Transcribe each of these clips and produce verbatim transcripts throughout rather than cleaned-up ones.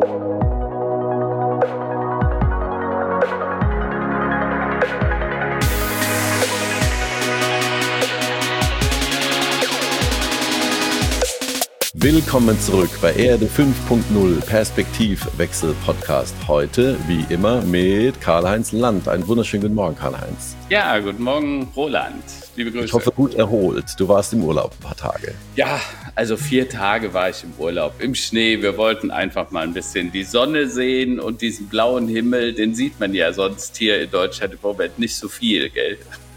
Willkommen zurück bei Erde fünf Punkt null Perspektivwechsel Podcast. Heute, wie immer, mit Karl-Heinz Land. Einen wunderschönen guten Morgen, Karl-Heinz. Ja, guten Morgen, Roland. Liebe Grüße. Ich hoffe, gut erholt. Du warst im Urlaub ein paar Tage. Ja, also vier Tage war ich im Urlaub, im Schnee. Wir wollten einfach mal ein bisschen die Sonne sehen und diesen blauen Himmel, den sieht man ja sonst hier in Deutschland im Moment nicht so viel, gell?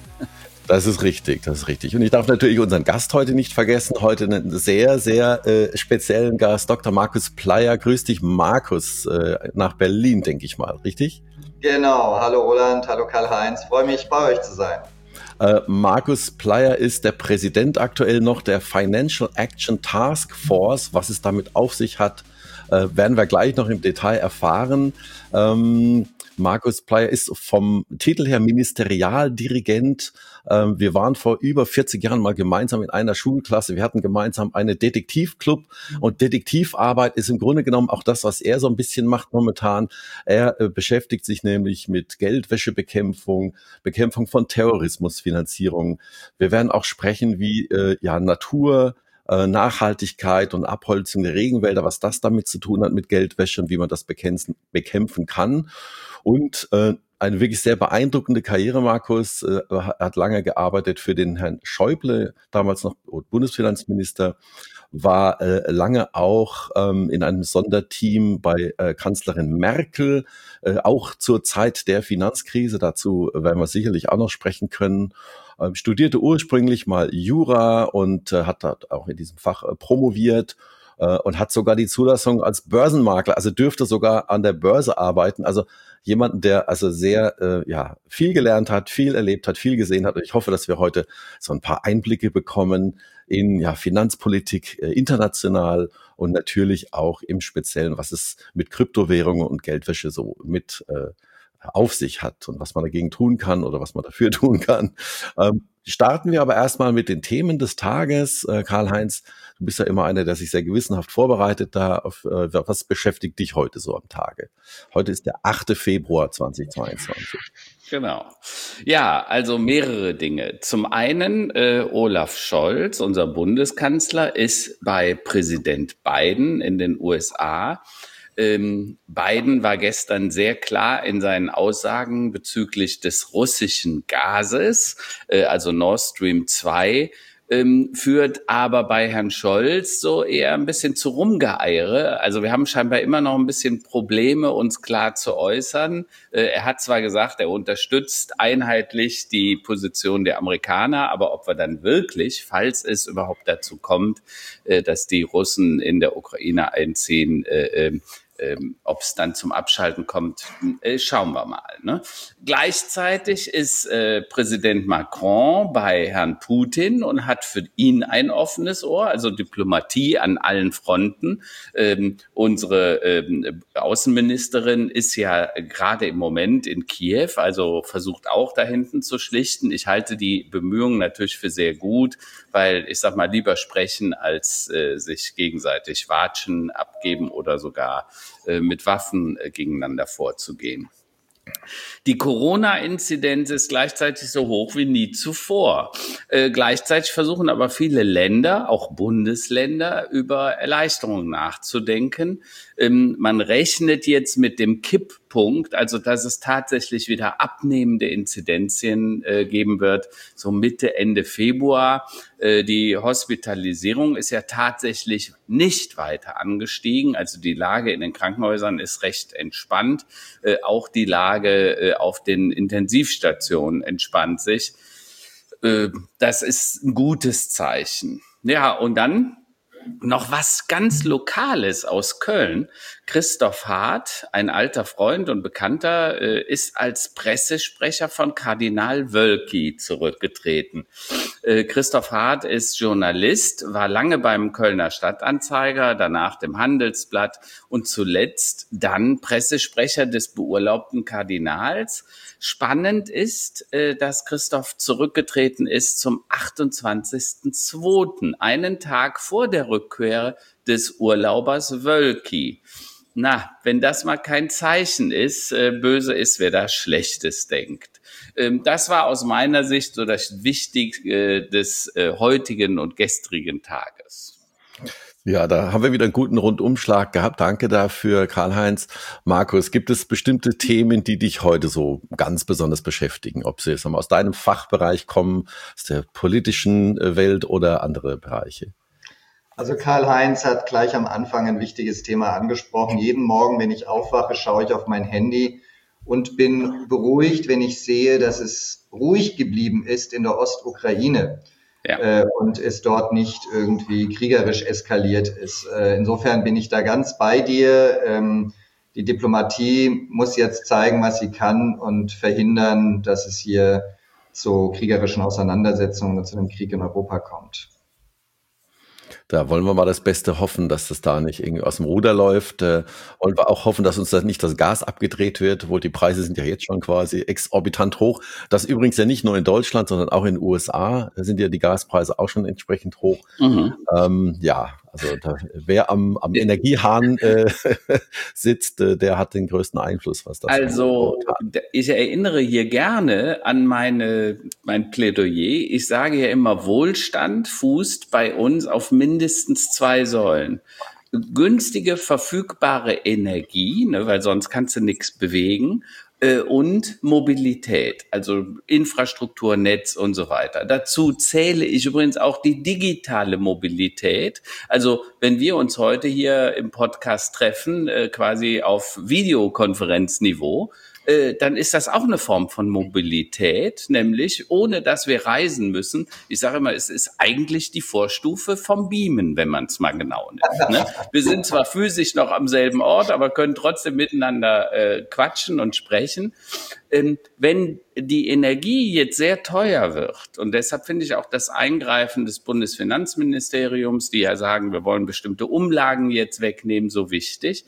Das ist richtig, das ist richtig. Und ich darf natürlich unseren Gast heute nicht vergessen. Heute einen sehr, sehr äh, speziellen Gast, Doktor Markus Pleyer. Grüß dich, Markus, äh, nach Berlin, denke ich mal, richtig? Genau. Hallo Roland, hallo Karl-Heinz. Freue mich, bei euch zu sein. Äh, Markus Pleyer ist der Präsident aktuell noch der Financial Action Task Force. Was es damit auf sich hat, äh, werden wir gleich noch im Detail erfahren. Ähm, Markus Pleyer ist vom Titel her Ministerialdirigent. Ähm, wir waren vor über vierzig Jahren mal gemeinsam in einer Schulklasse. Wir hatten gemeinsam einen Detektivclub und Detektivarbeit ist im Grunde genommen auch das, was er so ein bisschen macht momentan. Er äh, beschäftigt sich nämlich mit Geldwäschebekämpfung, Bekämpfung von Terrorismusfinanzierung. Wir werden auch sprechen, wie äh, ja Natur, äh, Nachhaltigkeit und Abholzung der Regenwälder, was das damit zu tun hat mit Geldwäsche und wie man das bekämpfen, bekämpfen kann. Und äh, eine wirklich sehr beeindruckende Karriere, Markus. Er äh, hat lange gearbeitet für den Herrn Schäuble, damals noch Bundesfinanzminister, war äh, lange auch ähm, in einem Sonderteam bei äh, Kanzlerin Merkel, äh, auch zur Zeit der Finanzkrise. Dazu werden wir sicherlich auch noch sprechen können. Ähm, studierte ursprünglich mal Jura und äh, hat dort auch in diesem Fach äh, promoviert. Und hat sogar die Zulassung als Börsenmakler, also dürfte sogar an der Börse arbeiten. Also jemanden, der also sehr äh, ja viel gelernt hat, viel erlebt hat, viel gesehen hat. Und ich hoffe, dass wir heute so ein paar Einblicke bekommen in ja Finanzpolitik äh, international und natürlich auch im Speziellen, was es mit Kryptowährungen und Geldwäsche so mit äh, auf sich hat und was man dagegen tun kann oder was man dafür tun kann. Ähm, starten wir aber erstmal mit den Themen des Tages. Äh, Karl-Heinz, du bist ja immer einer, der sich sehr gewissenhaft vorbereitet da. Auf, äh, was beschäftigt dich heute so am Tage? Heute ist der achte Februar zweitausendzweiundzwanzig. Genau. Ja, also mehrere Dinge. Zum einen, äh, Olaf Scholz, unser Bundeskanzler, ist bei Präsident Biden in den U S A. Ähm, Biden war gestern sehr klar in seinen Aussagen bezüglich des russischen Gases, äh, also Nord Stream zwei, ähm, führt aber bei Herrn Scholz so eher ein bisschen zu Rumgeeiere. Also wir haben scheinbar immer noch ein bisschen Probleme, uns klar zu äußern. Äh, er hat zwar gesagt, er unterstützt einheitlich die Position der Amerikaner, aber ob wir dann wirklich, falls es überhaupt dazu kommt, äh, dass die Russen in der Ukraine einziehen, äh, äh, Ähm, ob es dann zum Abschalten kommt, äh, schauen wir mal. Ne? Gleichzeitig ist äh, Präsident Macron bei Herrn Putin und hat für ihn ein offenes Ohr, also Diplomatie an allen Fronten. Ähm, unsere ähm, Außenministerin ist ja gerade im Moment in Kiew, also versucht auch da hinten zu schlichten. Ich halte die Bemühungen natürlich für sehr gut, weil ich sag mal, lieber sprechen, als äh, sich gegenseitig watschen, abgeben oder sogar äh, mit Waffen äh, gegeneinander vorzugehen. Die Corona-Inzidenz ist gleichzeitig so hoch wie nie zuvor. Äh, gleichzeitig versuchen aber viele Länder, auch Bundesländer, über Erleichterungen nachzudenken. Ähm, man rechnet jetzt mit dem Kipppunkt, also dass es tatsächlich wieder abnehmende Inzidenzien äh, geben wird, so Mitte, Ende Februar. Äh, die Hospitalisierung ist ja tatsächlich nicht weiter angestiegen. Also die Lage in den Krankenhäusern ist recht entspannt. Äh, auch die Lage äh, auf den Intensivstationen entspannt sich. Äh, das ist ein gutes Zeichen. Ja, und dann noch was ganz Lokales aus Köln. Christoph Hart, ein alter Freund und Bekannter, ist als Pressesprecher von Kardinal Wölki zurückgetreten. Christoph Hart ist Journalist, war lange beim Kölner Stadtanzeiger, danach dem Handelsblatt und zuletzt dann Pressesprecher des beurlaubten Kardinals. Spannend ist, dass Christoph zurückgetreten ist zum achtundzwanzigsten zweiten, einen Tag vor der Rückkehr des Urlaubers Wölki. Na, wenn das mal kein Zeichen ist, äh, böse ist, wer da Schlechtes denkt. Ähm, das war aus meiner Sicht so das Wichtigste äh, des äh, heutigen und gestrigen Tages. Ja, da haben wir wieder einen guten Rundumschlag gehabt. Danke dafür, Karl-Heinz. Markus, gibt es bestimmte Themen, die dich heute so ganz besonders beschäftigen? Ob sie jetzt aus deinem Fachbereich kommen, aus der politischen Welt oder andere Bereiche? Also Karl-Heinz hat gleich am Anfang ein wichtiges Thema angesprochen. Jeden Morgen, wenn ich aufwache, schaue ich auf mein Handy und bin beruhigt, wenn ich sehe, dass es ruhig geblieben ist in der Ostukraine. Ja. Äh, und es dort nicht irgendwie kriegerisch eskaliert ist. Äh, insofern bin ich da ganz bei dir. Ähm, die Diplomatie muss jetzt zeigen, was sie kann und verhindern, dass es hier zu kriegerischen Auseinandersetzungen und zu einem Krieg in Europa kommt. Da wollen wir mal das Beste hoffen, dass das da nicht irgendwie aus dem Ruder läuft. Äh, wollen wir auch hoffen, dass uns da nicht das Gas abgedreht wird, wo die Preise sind ja jetzt schon quasi exorbitant hoch. Das übrigens ja nicht nur in Deutschland, sondern auch in den U S A sind ja die Gaspreise auch schon entsprechend hoch. Mhm. Ähm, ja, also da, wer am, am Energiehahn äh, sitzt, äh, der hat den größten Einfluss, was das Also ich erinnere hier gerne an meine mein Plädoyer. Ich sage ja immer, Wohlstand fußt bei uns auf mindestens zwei Säulen. Günstige, verfügbare Energie, ne, weil sonst kannst du nichts bewegen, äh, und Mobilität, also Infrastruktur, Netz und so weiter. Dazu zähle ich übrigens auch die digitale Mobilität. Also wenn wir uns heute hier im Podcast treffen, äh, quasi auf Videokonferenzniveau, äh, dann ist das auch eine Form von Mobilität, nämlich ohne dass wir reisen müssen. Ich sage immer, es ist eigentlich die Vorstufe vom Beamen, wenn man es mal genau nimmt. Ne? Wir sind zwar physisch noch am selben Ort, aber können trotzdem miteinander äh, quatschen und sprechen. Ähm, wenn die Energie jetzt sehr teuer wird, und deshalb finde ich auch das Eingreifen des Bundesfinanzministeriums, die ja sagen, wir wollen bestimmte Umlagen jetzt wegnehmen, so wichtig.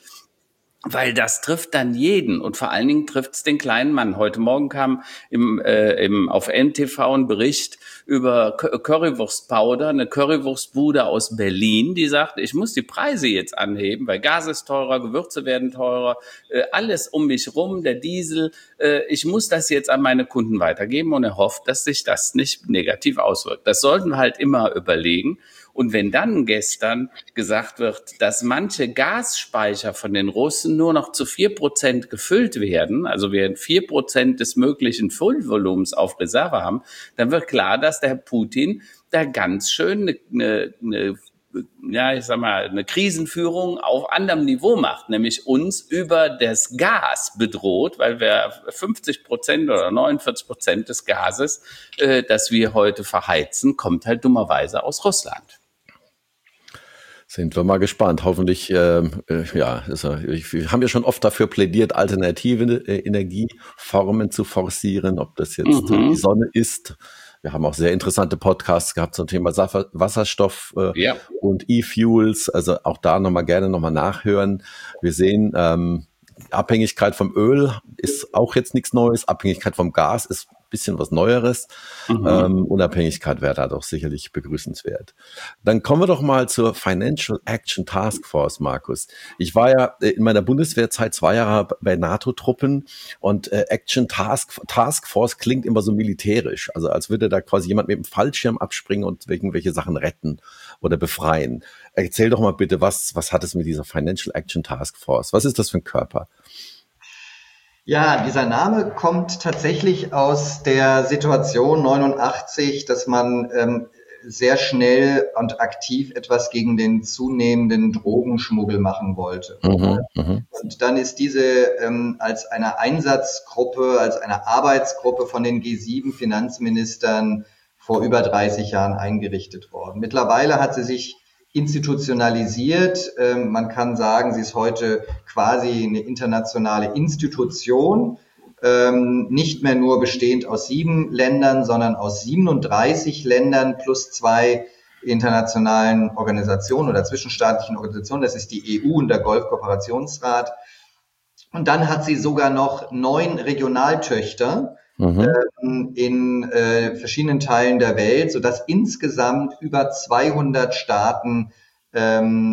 Weil das trifft dann jeden und vor allen Dingen trifft es den kleinen Mann. Heute Morgen kam im, äh, im, auf N T V ein Bericht über Currywurstpowder, eine Currywurstbude aus Berlin, die sagt, ich muss die Preise jetzt anheben, weil Gas ist teurer, Gewürze werden teurer, äh, alles um mich rum, der Diesel. Äh, ich muss das jetzt an meine Kunden weitergeben und er hofft, dass sich das nicht negativ auswirkt. Das sollten wir halt immer überlegen. Und wenn dann gestern gesagt wird, dass manche Gasspeicher von den Russen nur noch zu vier Prozent gefüllt werden, also wir vier Prozent des möglichen Füllvolumens auf Reserve haben, dann wird klar, dass der Herr Putin da ganz schön eine, eine, eine ja, ich sag mal, eine Krisenführung auf anderem Niveau macht, nämlich uns über das Gas bedroht, weil wir fünfzig Prozent oder neunundvierzig Prozent des Gases, äh, das wir heute verheizen, kommt halt dummerweise aus Russland. Sind wir mal gespannt. Hoffentlich, äh, ja, also wir haben ja schon oft dafür plädiert, alternative äh, Energieformen zu forcieren, ob das jetzt mhm. die Sonne ist. Wir haben auch sehr interessante Podcasts gehabt zum Thema Wasserstoff äh, ja. und E-Fuels. Also auch da nochmal gerne nochmal nachhören. Wir sehen, ähm, Abhängigkeit vom Öl ist auch jetzt nichts Neues. Abhängigkeit vom Gas ist ein bisschen was Neueres. Mhm. Ähm, Unabhängigkeit wäre da doch sicherlich begrüßenswert. Dann kommen wir doch mal zur Financial Action Task Force, Markus. Ich war ja in meiner Bundeswehrzeit zwei Jahre bei NATO-Truppen und äh, Action Task, Task Force klingt immer so militärisch. Also als würde da quasi jemand mit dem Fallschirm abspringen und irgendwelche Sachen retten oder befreien. Erzähl doch mal bitte, was, was hat es mit dieser Financial Action Task Force? Was ist das für ein Körper? Ja, dieser Name kommt tatsächlich aus der Situation neunundachtzig, dass man ähm, sehr schnell und aktiv etwas gegen den zunehmenden Drogenschmuggel machen wollte. Mhm, und dann ist diese ähm, als eine Einsatzgruppe, als eine Arbeitsgruppe von den G sieben Finanzministern vor über dreißig Jahren eingerichtet worden. Mittlerweile hat sie sich institutionalisiert. Ähm, man kann sagen, sie ist heute quasi eine internationale Institution, ähm, nicht mehr nur bestehend aus sieben Ländern, sondern aus siebenunddreißig Ländern plus zwei internationalen Organisationen oder zwischenstaatlichen Organisationen. Das ist die E U und der Golfkooperationsrat. Und dann hat sie sogar noch neun Regionaltöchter Mhm. Ähm, in äh, verschiedenen Teilen der Welt, sodass insgesamt über zweihundert Staaten ähm,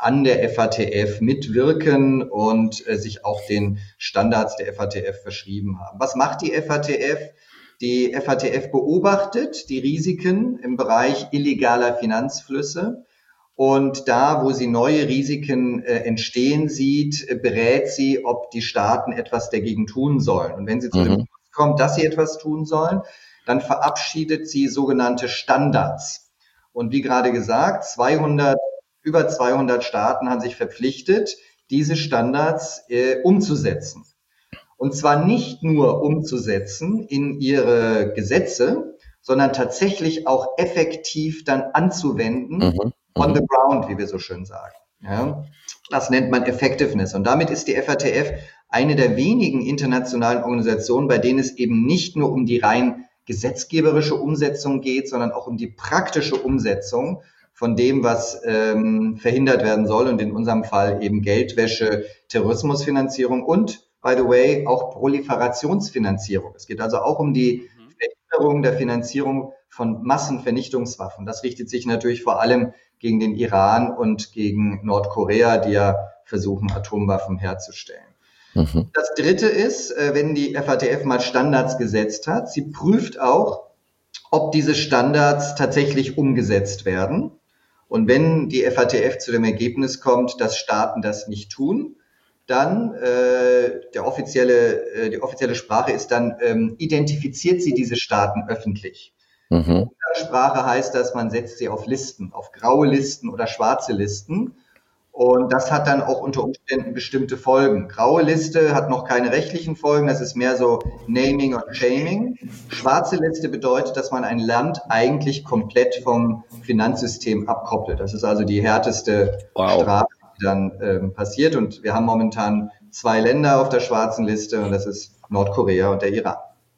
an der F A T F mitwirken und äh, sich auch den Standards der F A T F verschrieben haben. Was macht die F A T F? Die F A T F beobachtet die Risiken im Bereich illegaler Finanzflüsse. Und da, wo sie neue Risiken äh, entstehen sieht, äh, berät sie, ob die Staaten etwas dagegen tun sollen. Und wenn sie zu mhm. dem Schluss kommt, dass sie etwas tun sollen, dann verabschiedet sie sogenannte Standards. Und wie gerade gesagt, zweihundert, über zweihundert Staaten haben sich verpflichtet, diese Standards äh, umzusetzen. Und zwar nicht nur umzusetzen in ihre Gesetze, sondern tatsächlich auch effektiv dann anzuwenden, mhm. on the ground, wie wir so schön sagen. Ja, das nennt man Effectiveness. Und damit ist die F A T F eine der wenigen internationalen Organisationen, bei denen es eben nicht nur um die rein gesetzgeberische Umsetzung geht, sondern auch um die praktische Umsetzung von dem, was ähm, verhindert werden soll. Und in unserem Fall eben Geldwäsche, Terrorismusfinanzierung und, by the way, auch Proliferationsfinanzierung. Es geht also auch um die Verhinderung der Finanzierung von Massenvernichtungswaffen. Das richtet sich natürlich vor allem gegen den Iran und gegen Nordkorea, die ja versuchen, Atomwaffen herzustellen. Mhm. Das Dritte ist, wenn die F A T F mal Standards gesetzt hat, sie prüft auch, ob diese Standards tatsächlich umgesetzt werden. Und wenn die F A T F zu dem Ergebnis kommt, dass Staaten das nicht tun, dann äh, der offizielle, äh, die offizielle Sprache ist dann, ähm, identifiziert sie diese Staaten öffentlich. Mhm. In der Sprache heißt das, man setzt sie auf Listen, auf graue Listen oder schwarze Listen. Und das hat dann auch unter Umständen bestimmte Folgen. Graue Liste hat noch keine rechtlichen Folgen, das ist mehr so Naming und Shaming. Schwarze Liste bedeutet, dass man ein Land eigentlich komplett vom Finanzsystem abkoppelt. Das ist also die härteste wow. Strafe, die dann ähm, passiert. Und wir haben momentan zwei Länder auf der schwarzen Liste und das ist Nordkorea und der Iran.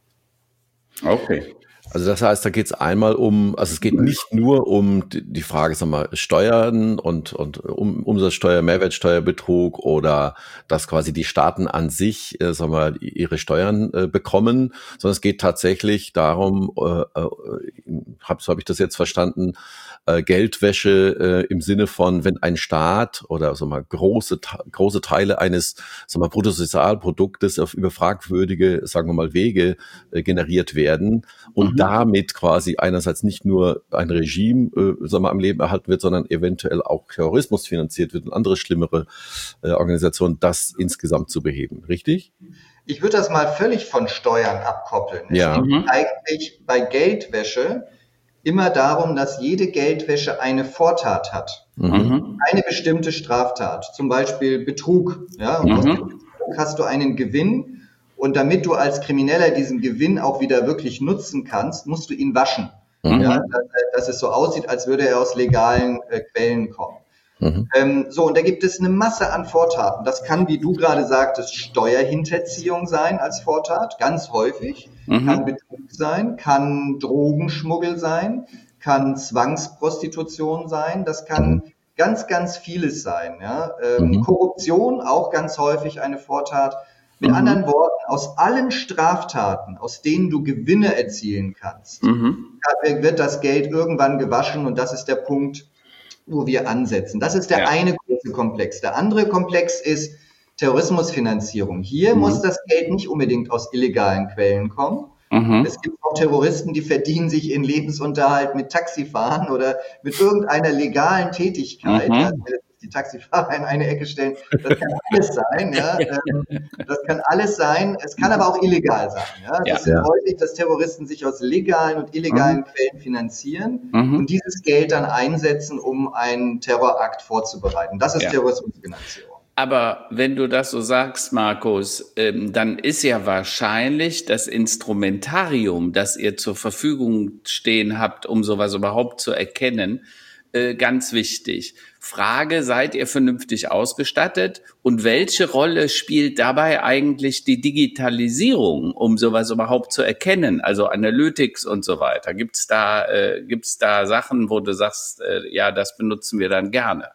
Okay. Also das heißt, da geht es einmal um, also es geht nicht nur um die Frage, sag mal, Steuern und und um Umsatzsteuer, Mehrwertsteuerbetrug oder dass quasi die Staaten an sich, äh, sag mal, ihre Steuern äh, bekommen, sondern es geht tatsächlich darum, äh, äh, hab, so habe ich das jetzt verstanden, äh, Geldwäsche äh, im Sinne von, wenn ein Staat oder sag mal große große Teile eines, sag mal, Bruttosozialproduktes auf über fragwürdige, sagen wir mal, Wege äh, generiert werden und mhm. damit quasi einerseits nicht nur ein Regime äh, sagen wir, am Leben erhalten wird, sondern eventuell auch Terrorismus finanziert wird und andere schlimmere äh, Organisationen, das insgesamt zu beheben. Richtig? Ich würde das mal völlig von Steuern abkoppeln. Ja. Es geht mhm. eigentlich bei Geldwäsche immer darum, dass jede Geldwäsche eine Vortat hat. Mhm. Eine bestimmte Straftat, zum Beispiel Betrug. Ja, und mhm. aus dem Betrug hast du einen Gewinn. Und damit du als Krimineller diesen Gewinn auch wieder wirklich nutzen kannst, musst du ihn waschen. Mhm. Ja, dass, dass es so aussieht, als würde er aus legalen äh, Quellen kommen. Mhm. Ähm, so, und da gibt es eine Masse an Vortaten. Das kann, wie du gerade sagtest, Steuerhinterziehung sein als Vortat, ganz häufig. Mhm. Kann Betrug sein, kann Drogenschmuggel sein, kann Zwangsprostitution sein. Das kann ganz, ganz vieles sein. Ja? Ähm, mhm. Korruption, auch ganz häufig eine Vortat. Mit mhm. anderen Worten, aus allen Straftaten, aus denen du Gewinne erzielen kannst, mhm. wird das Geld irgendwann gewaschen und das ist der Punkt, wo wir ansetzen. Das ist der ja. eine große Komplex. Der andere Komplex ist Terrorismusfinanzierung. Hier mhm. muss das Geld nicht unbedingt aus illegalen Quellen kommen. Mhm. Es gibt auch Terroristen, die verdienen sich ihren Lebensunterhalt mit Taxifahren oder mit irgendeiner legalen Tätigkeit. Mhm. Also, die Taxifahrer in eine Ecke stellen. Das kann alles sein, ja. Das kann alles sein. Es kann aber auch illegal sein, ja. Das ja, ist ja. häufig, dass Terroristen sich aus legalen und illegalen mhm. Quellen finanzieren mhm. und dieses Geld dann einsetzen, um einen Terrorakt vorzubereiten. Das ist ja. Terrorismusfinanzierung. Aber wenn du das so sagst, Markus, ähm, dann ist ja wahrscheinlich das Instrumentarium, das ihr zur Verfügung stehen habt, um sowas überhaupt zu erkennen, äh, ganz wichtig. Frage, seid ihr vernünftig ausgestattet und welche Rolle spielt dabei eigentlich die Digitalisierung, um sowas überhaupt zu erkennen, also Analytics und so weiter? Gibt's da, äh, gibt's da Sachen, wo du sagst, äh, ja, das benutzen wir dann gerne?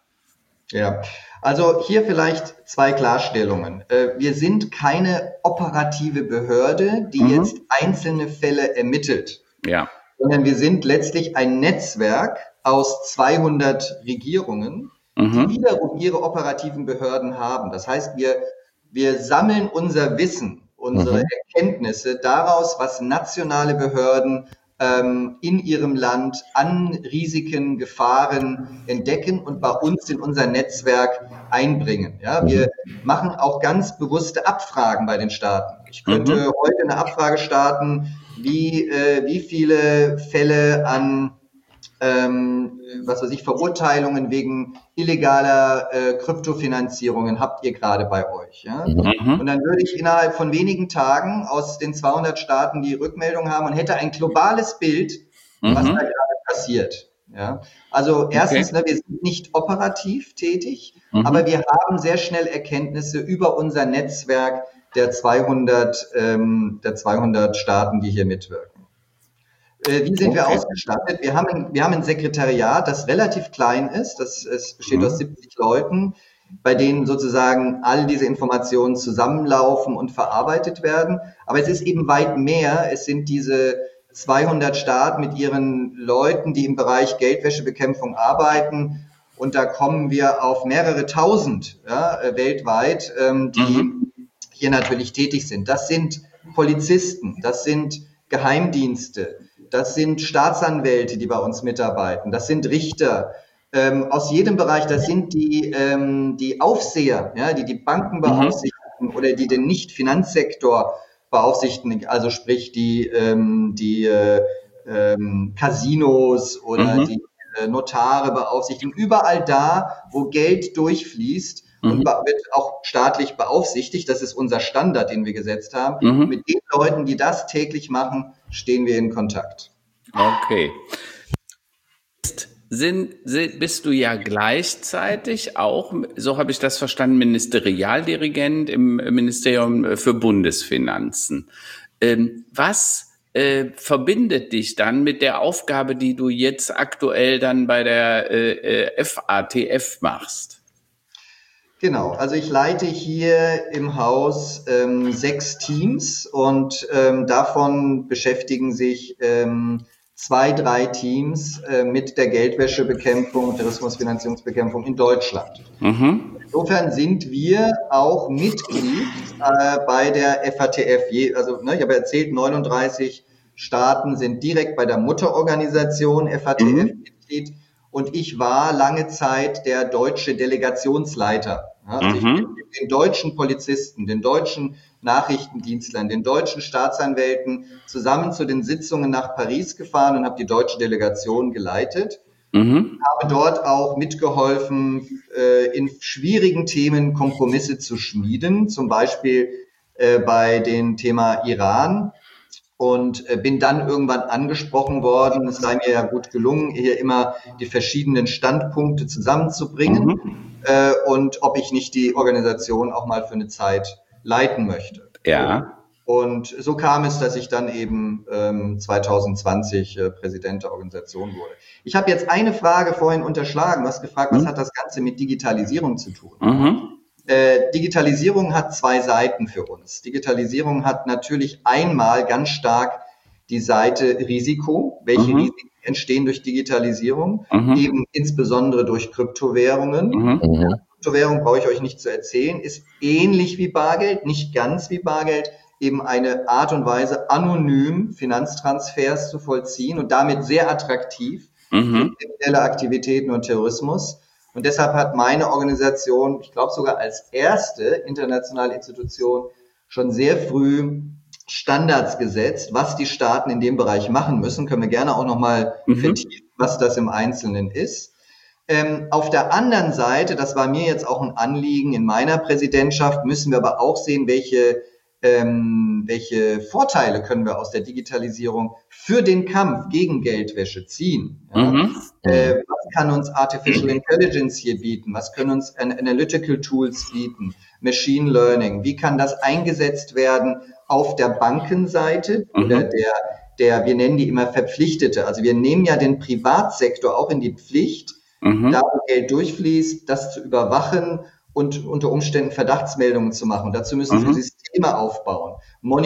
Ja, also hier vielleicht zwei Klarstellungen. Äh, wir sind keine operative Behörde, die mhm. jetzt einzelne Fälle ermittelt, ja. sondern wir sind letztlich ein Netzwerk aus zweihundert Regierungen, mhm. die wiederum ihre operativen Behörden haben. Das heißt, wir, wir sammeln unser Wissen, unsere mhm. Erkenntnisse daraus, was nationale Behörden ähm, in ihrem Land an Risiken, Gefahren entdecken und bei uns in unser Netzwerk einbringen. Ja, wir machen auch ganz bewusste Abfragen bei den Staaten. Ich könnte mhm. heute eine Abfrage starten, wie, äh, wie viele Fälle an ähm, was weiß ich, Verurteilungen wegen illegaler äh, Kryptofinanzierungen habt ihr gerade bei euch. Ja? Mhm. Und dann würde ich innerhalb von wenigen Tagen aus den zweihundert Staaten die Rückmeldung haben und hätte ein globales Bild, mhm. was da gerade passiert. Ja? Also erstens, okay. ne, wir sind nicht operativ tätig, mhm. aber wir haben sehr schnell Erkenntnisse über unser Netzwerk der zweihundert, ähm, der zweihundert Staaten, die hier mitwirken. Wie sind okay. wir ausgestattet? Wir haben, ein, wir haben ein Sekretariat, das relativ klein ist. Das, es besteht mhm. aus siebzig Leuten, bei denen sozusagen all diese Informationen zusammenlaufen und verarbeitet werden. Aber es ist eben weit mehr. Es sind diese zweihundert Staaten mit ihren Leuten, die im Bereich Geldwäschebekämpfung arbeiten. Und da kommen wir auf mehrere tausend ja, weltweit, ähm, die mhm. hier natürlich tätig sind. Das sind Polizisten, das sind Geheimdienste. Das sind Staatsanwälte, die bei uns mitarbeiten. Das sind Richter ähm, aus jedem Bereich. Das sind die, ähm, die Aufseher, ja, die die Banken beaufsichtigen mhm. oder die den Nicht-Finanzsektor beaufsichtigen. Also sprich die, ähm, die äh, ähm, Casinos oder mhm. die äh, Notare beaufsichtigen. Überall da, wo Geld durchfließt mhm. und wird auch staatlich beaufsichtigt. Das ist unser Standard, den wir gesetzt haben. Mhm. Mit den Leuten, die das täglich machen, stehen wir in Kontakt. Okay. Sind, sind, bist du ja gleichzeitig auch, so habe ich das verstanden, Ministerialdirigent im Ministerium für Bundesfinanzen. Ähm, was äh, verbindet dich dann mit der Aufgabe, die du jetzt aktuell dann bei der äh, F A T F machst? Genau, also ich leite hier im Haus ähm, sechs Teams und ähm, davon beschäftigen sich ähm, zwei, drei Teams äh, mit der Geldwäschebekämpfung, Terrorismusfinanzierungsbekämpfung in Deutschland. Mhm. Insofern sind wir auch Mitglied äh, bei der F A T F. Je, also ne, ich habe erzählt, neununddreißig Staaten sind direkt bei der Mutterorganisation F A T F mhm. Mitglied. Und ich war lange Zeit der deutsche Delegationsleiter. Also mhm. ich bin den deutschen Polizisten, den deutschen Nachrichtendienstlern, den deutschen Staatsanwälten zusammen zu den Sitzungen nach Paris gefahren und habe die deutsche Delegation geleitet. Mhm. Habe dort auch mitgeholfen, äh, in schwierigen Themen Kompromisse zu schmieden, zum Beispiel äh, bei dem Thema Iran. Und bin dann irgendwann angesprochen worden, es sei mir ja gut gelungen, hier immer die verschiedenen Standpunkte zusammenzubringen mhm. äh, und ob ich nicht die Organisation auch mal für eine Zeit leiten möchte. Ja. Und so kam es, dass ich dann eben ähm, zwanzig zwanzig äh, Präsident der Organisation wurde. Ich habe jetzt eine Frage vorhin unterschlagen. Du hast gefragt, mhm. was hat das Ganze mit Digitalisierung zu tun? Mhm. Äh, Digitalisierung hat zwei Seiten für uns. Digitalisierung hat natürlich einmal ganz stark die Seite Risiko. Welche mhm. Risiken entstehen durch Digitalisierung? Mhm. Eben insbesondere durch Kryptowährungen. Mhm. Ja, Kryptowährung brauche ich euch nicht zu erzählen, ist ähnlich wie Bargeld, nicht ganz wie Bargeld, eben eine Art und Weise, anonym Finanztransfers zu vollziehen und damit sehr attraktiv mhm. für kriminelle Aktivitäten und Terrorismus. Und deshalb hat meine Organisation, ich glaube sogar als erste internationale Institution, schon sehr früh Standards gesetzt, was die Staaten in dem Bereich machen müssen. Können wir gerne auch nochmal mhm. vertiefen, was das im Einzelnen ist. Ähm, auf der anderen Seite, das war mir jetzt auch ein Anliegen in meiner Präsidentschaft, müssen wir aber auch sehen, welche Ähm, welche Vorteile können wir aus der Digitalisierung für den Kampf gegen Geldwäsche ziehen? Ja? Mhm. Äh, was kann uns Artificial Intelligence hier bieten? Was können uns Analytical Tools bieten? Machine Learning? Wie kann das eingesetzt werden auf der Bankenseite mhm. oder der, der, wir nennen die immer Verpflichtete. Also wir nehmen ja den Privatsektor auch in die Pflicht, mhm. da wo Geld durchfließt, das zu überwachen und unter Umständen Verdachtsmeldungen zu machen. Dazu müssen mhm. wir Systeme aufbauen,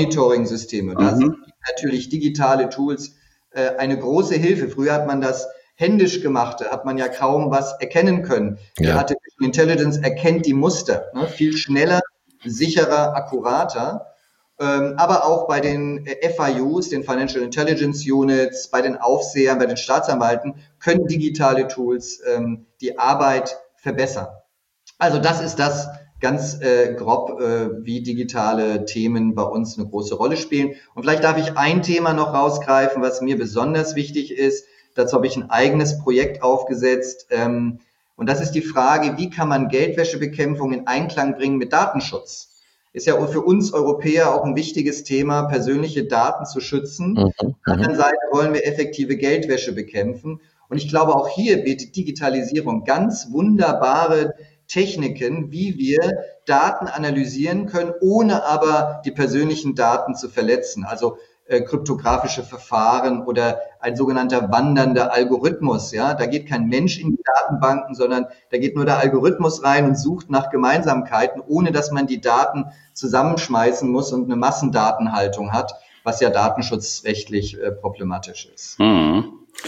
Monitoring-Systeme. Da mhm. sind natürlich digitale Tools äh, eine große Hilfe. Früher hat man das händisch gemachte hat man ja kaum was erkennen können. Die Ja. Artificial Intelligence erkennt die Muster, ne? Viel schneller, sicherer, akkurater. Ähm, aber auch bei den F I Us, den Financial Intelligence Units, bei den Aufsehern, bei den Staatsanwalten können digitale Tools ähm, die Arbeit verbessern. Also das ist das ganz äh, grob, äh, wie digitale Themen bei uns eine große Rolle spielen. Und vielleicht darf ich ein Thema noch rausgreifen, was mir besonders wichtig ist. Dazu habe ich ein eigenes Projekt aufgesetzt. Ähm, und das ist die Frage, wie kann man Geldwäschebekämpfung in Einklang bringen mit Datenschutz? Ist ja für uns Europäer auch ein wichtiges Thema, persönliche Daten zu schützen. Mhm. Auf der anderen Seite wollen wir effektive Geldwäsche bekämpfen. Und ich glaube, auch hier bietet Digitalisierung ganz wunderbare Techniken, wie wir Daten analysieren können, ohne aber die persönlichen Daten zu verletzen. Also äh, kryptografische Verfahren oder ein sogenannter wandernder Algorithmus. Ja, da geht kein Mensch in die Datenbanken, sondern da geht nur der Algorithmus rein und sucht nach Gemeinsamkeiten, ohne dass man die Daten zusammenschmeißen muss und eine Massendatenhaltung hat, was ja datenschutzrechtlich äh, problematisch ist. Mhm.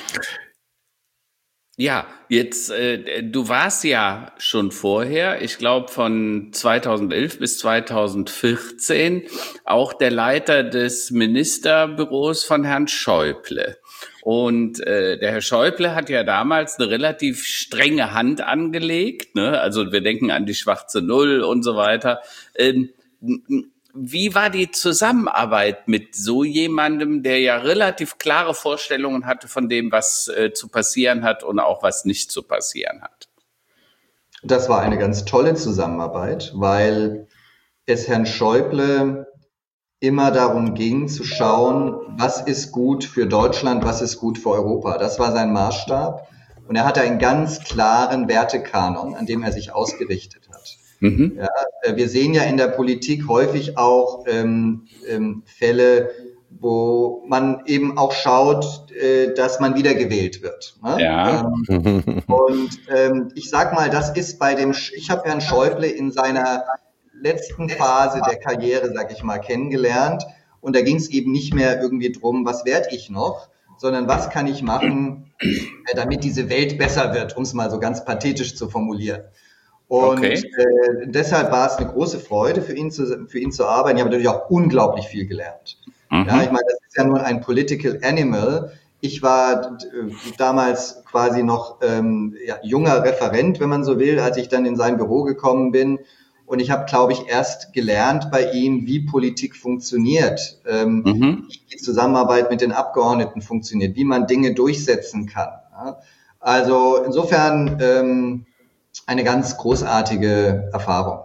Ja, jetzt, äh, du warst ja schon vorher, ich glaube von zweitausendelf bis zweitausendvierzehn, auch der Leiter des Ministerbüros von Herrn Schäuble. Und äh, der Herr Schäuble hat ja damals eine relativ strenge Hand angelegt, ne? Also wir denken an die schwarze Null und so weiter. Ähm, Wie war die Zusammenarbeit mit so jemandem, der ja relativ klare Vorstellungen hatte von dem, was äh, zu passieren hat und auch was nicht zu passieren hat? Das war eine ganz tolle Zusammenarbeit, weil es Herrn Schäuble immer darum ging zu schauen, was ist gut für Deutschland, was ist gut für Europa. Das war sein Maßstab. Und er hatte einen ganz klaren Wertekanon, an dem er sich ausgerichtet hat. Mhm. Ja, wir sehen ja in der Politik häufig auch ähm, ähm, Fälle, wo man eben auch schaut, äh, dass man wiedergewählt wird. Ne? Ja. Ähm, und ähm, ich sag mal, das ist bei dem, ich habe Herrn Schäuble in seiner letzten Phase der Karriere, sag ich mal, kennengelernt. Und da ging es eben nicht mehr irgendwie drum, was werde ich noch, sondern was kann ich machen, äh, damit diese Welt besser wird, um es mal so ganz pathetisch zu formulieren. Und okay. äh, deshalb war es eine große Freude für ihn zu, für ihn zu arbeiten. Ich habe natürlich auch unglaublich viel gelernt. Mhm. Ja, ich meine, das ist ja nur ein Political Animal. Ich war äh, damals quasi noch ähm, ja, junger Referent, wenn man so will, als ich dann in sein Büro gekommen bin. Und ich habe, glaube ich, erst gelernt bei ihm, wie Politik funktioniert, ähm, mhm. wie die Zusammenarbeit mit den Abgeordneten funktioniert, wie man Dinge durchsetzen kann. Ja? Also insofern ähm, eine ganz großartige Erfahrung.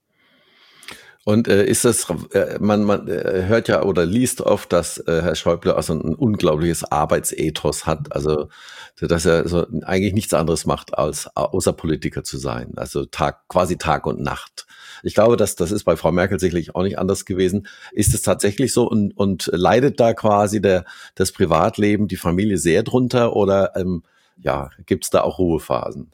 Und äh, ist das, äh, man, man äh, hört ja oder liest oft, dass äh, Herr Schäuble also ein unglaubliches Arbeitsethos hat, also dass er so eigentlich nichts anderes macht, als außer Politiker zu sein, also Tag, quasi Tag und Nacht. Ich glaube, dass das ist bei Frau Merkel sicherlich auch nicht anders gewesen. Ist es tatsächlich so und, und leidet da quasi der, das Privatleben, die Familie sehr drunter oder ähm, ja, gibt es da auch Ruhephasen?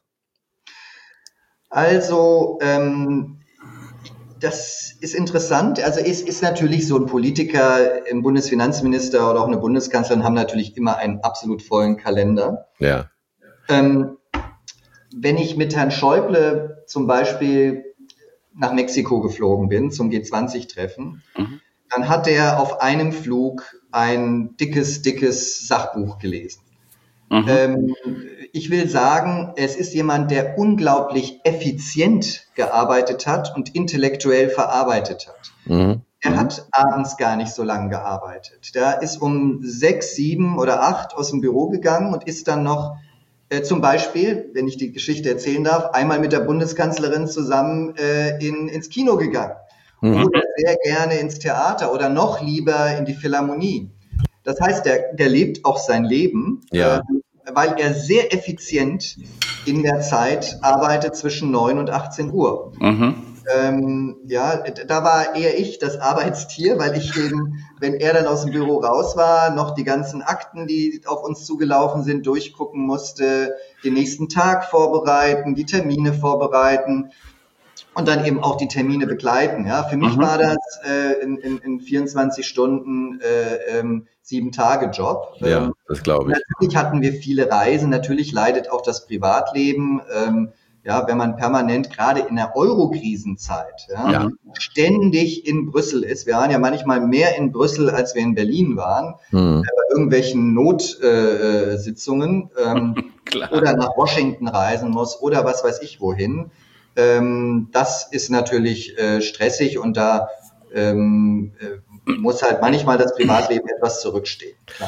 Also, ähm, das ist interessant. Also es ist natürlich so, ein Politiker, ein Bundesfinanzminister oder auch eine Bundeskanzlerin haben natürlich immer einen absolut vollen Kalender. Ja. Ähm, wenn ich mit Herrn Schäuble zum Beispiel nach Mexiko geflogen bin zum G zwanzig Treffen, mhm. dann hat er auf einem Flug ein dickes, dickes Sachbuch gelesen. Mhm. Ähm, ich will sagen, es ist jemand, der unglaublich effizient gearbeitet hat und intellektuell verarbeitet hat. Mhm. Er hat abends gar nicht so lange gearbeitet. Der ist um sechs, sieben oder acht aus dem Büro gegangen und ist dann noch äh, zum Beispiel, wenn ich die Geschichte erzählen darf, einmal mit der Bundeskanzlerin zusammen äh, in, ins Kino gegangen. Mhm. Oder sehr gerne ins Theater oder noch lieber in die Philharmonie. Das heißt, der, der lebt auch sein Leben. Ja. Äh, weil er sehr effizient in der Zeit arbeitet zwischen neun und achtzehn Uhr. Mhm. Ähm, ja, da war eher ich das Arbeitstier, weil ich eben, wenn er dann aus dem Büro raus war, noch die ganzen Akten, die auf uns zugelaufen sind, durchgucken musste, den nächsten Tag vorbereiten, die Termine vorbereiten. und dann eben auch die Termine begleiten. Ja, für mich mhm. war das äh, in, in, in vierundzwanzig Stunden äh, ähm, Sieben-Tage-Job. Ja, ähm, das glaube ich. Natürlich hatten wir viele Reisen, natürlich leidet auch das Privatleben. Ähm, ja, wenn man permanent gerade in der Euro-Krisenzeit ja, ja. ständig in Brüssel ist. Wir waren ja manchmal mehr in Brüssel, als wir in Berlin waren, hm. bei irgendwelchen Notsitzungen äh, ähm, oder nach Washington reisen muss oder was weiß ich wohin. Ähm, das ist natürlich äh, stressig und da ähm, äh, muss halt manchmal das Privatleben etwas zurückstehen. Klar.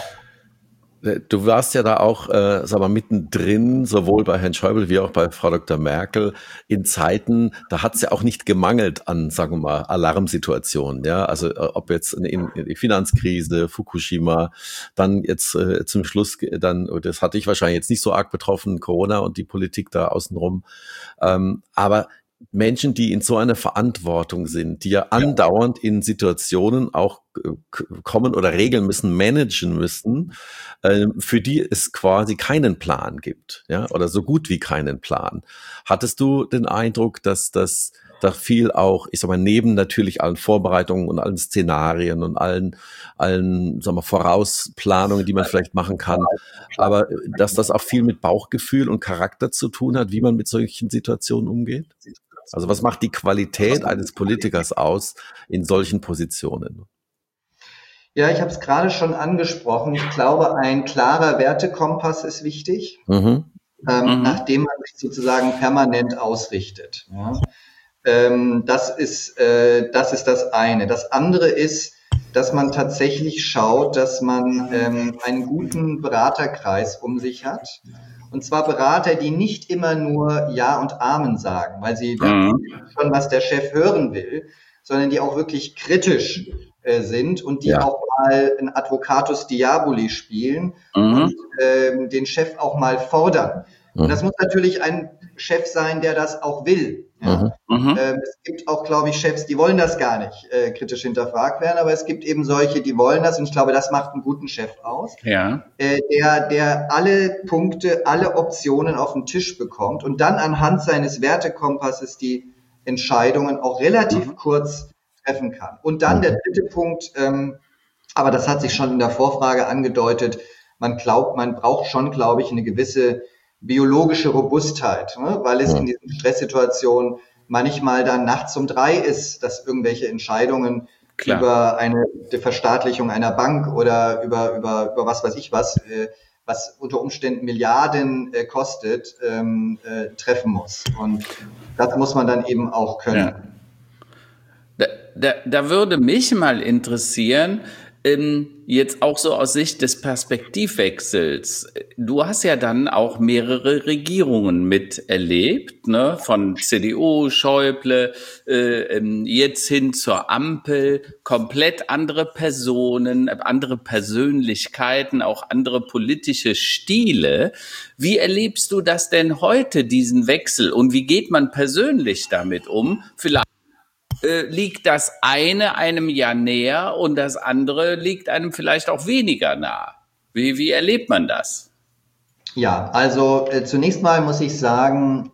Du warst ja da auch, äh, sag mal, mittendrin, sowohl bei Herrn Schäuble wie auch bei Frau Doktor Merkel, in Zeiten, da hat es ja auch nicht gemangelt an, sagen wir mal, Alarmsituationen. Ja, also äh, ob jetzt in, in die Finanzkrise, Fukushima, dann jetzt äh, zum Schluss, dann, das hatte ich wahrscheinlich jetzt nicht so arg betroffen, Corona und die Politik da außenrum. Ähm, aber Menschen, die in so einer Verantwortung sind, die ja andauernd in Situationen auch kommen oder regeln müssen, managen müssen, äh, für die es quasi keinen Plan gibt, ja, oder so gut wie keinen Plan. Hattest du den Eindruck, dass das da viel auch, ich sag mal, neben natürlich allen Vorbereitungen und allen Szenarien und allen, allen, sag mal, Vorausplanungen, die man vielleicht machen kann, aber dass das auch viel mit Bauchgefühl und Charakter zu tun hat, wie man mit solchen Situationen umgeht? Also was macht die Qualität eines Politikers aus in solchen Positionen? Ja, ich habe es gerade schon angesprochen. Ich glaube, ein klarer Wertekompass ist wichtig, mhm. Ähm, mhm. nachdem man sich sozusagen permanent ausrichtet. Ja. Ähm, das ist, äh, das ist das eine. Das andere ist, dass man tatsächlich schaut, dass man ähm, einen guten Beraterkreis um sich hat. Und zwar Berater, die nicht immer nur Ja und Amen sagen, weil sie mhm. schon, was der Chef hören will, sondern die auch wirklich kritisch äh, sind und die ja. auch mal ein Advocatus Diaboli spielen mhm. und ähm, den Chef auch mal fordern. Mhm. Und das muss natürlich ein Chef sein, der das auch will. Ja? Mhm. Ähm, es gibt auch, glaube ich, Chefs, die wollen das gar nicht äh, kritisch hinterfragt werden, aber es gibt eben solche, die wollen das und ich glaube, das macht einen guten Chef aus, ja. äh, der, der alle Punkte, alle Optionen auf den Tisch bekommt und dann anhand seines Wertekompasses die Entscheidungen auch relativ mhm. kurz treffen kann. Und dann der dritte Punkt, ähm, aber das hat sich schon in der Vorfrage angedeutet, man glaubt, man braucht schon, glaube ich, eine gewisse biologische Robustheit, ne? Weil es ja. in diesen Stresssituationen manchmal dann nachts um drei ist, dass irgendwelche Entscheidungen Klar. über eine die Verstaatlichung einer Bank oder über über über was weiß ich was, äh, was unter Umständen Milliarden äh, kostet, ähm, äh, treffen muss. Und das muss man dann eben auch können. Ja. Da, da, da würde mich mal interessieren, ähm, jetzt auch so aus Sicht des Perspektivwechsels. Du hast ja dann auch mehrere Regierungen miterlebt, ne? Von C D U, Schäuble, äh, jetzt hin zur Ampel, komplett andere Personen, andere Persönlichkeiten, auch andere politische Stile. Wie erlebst du das denn heute, diesen Wechsel? Und wie geht man persönlich damit um? Vielleicht liegt das eine einem ja näher und das andere liegt einem vielleicht auch weniger nah. Wie, wie erlebt man das? Ja, also äh, zunächst mal muss ich sagen,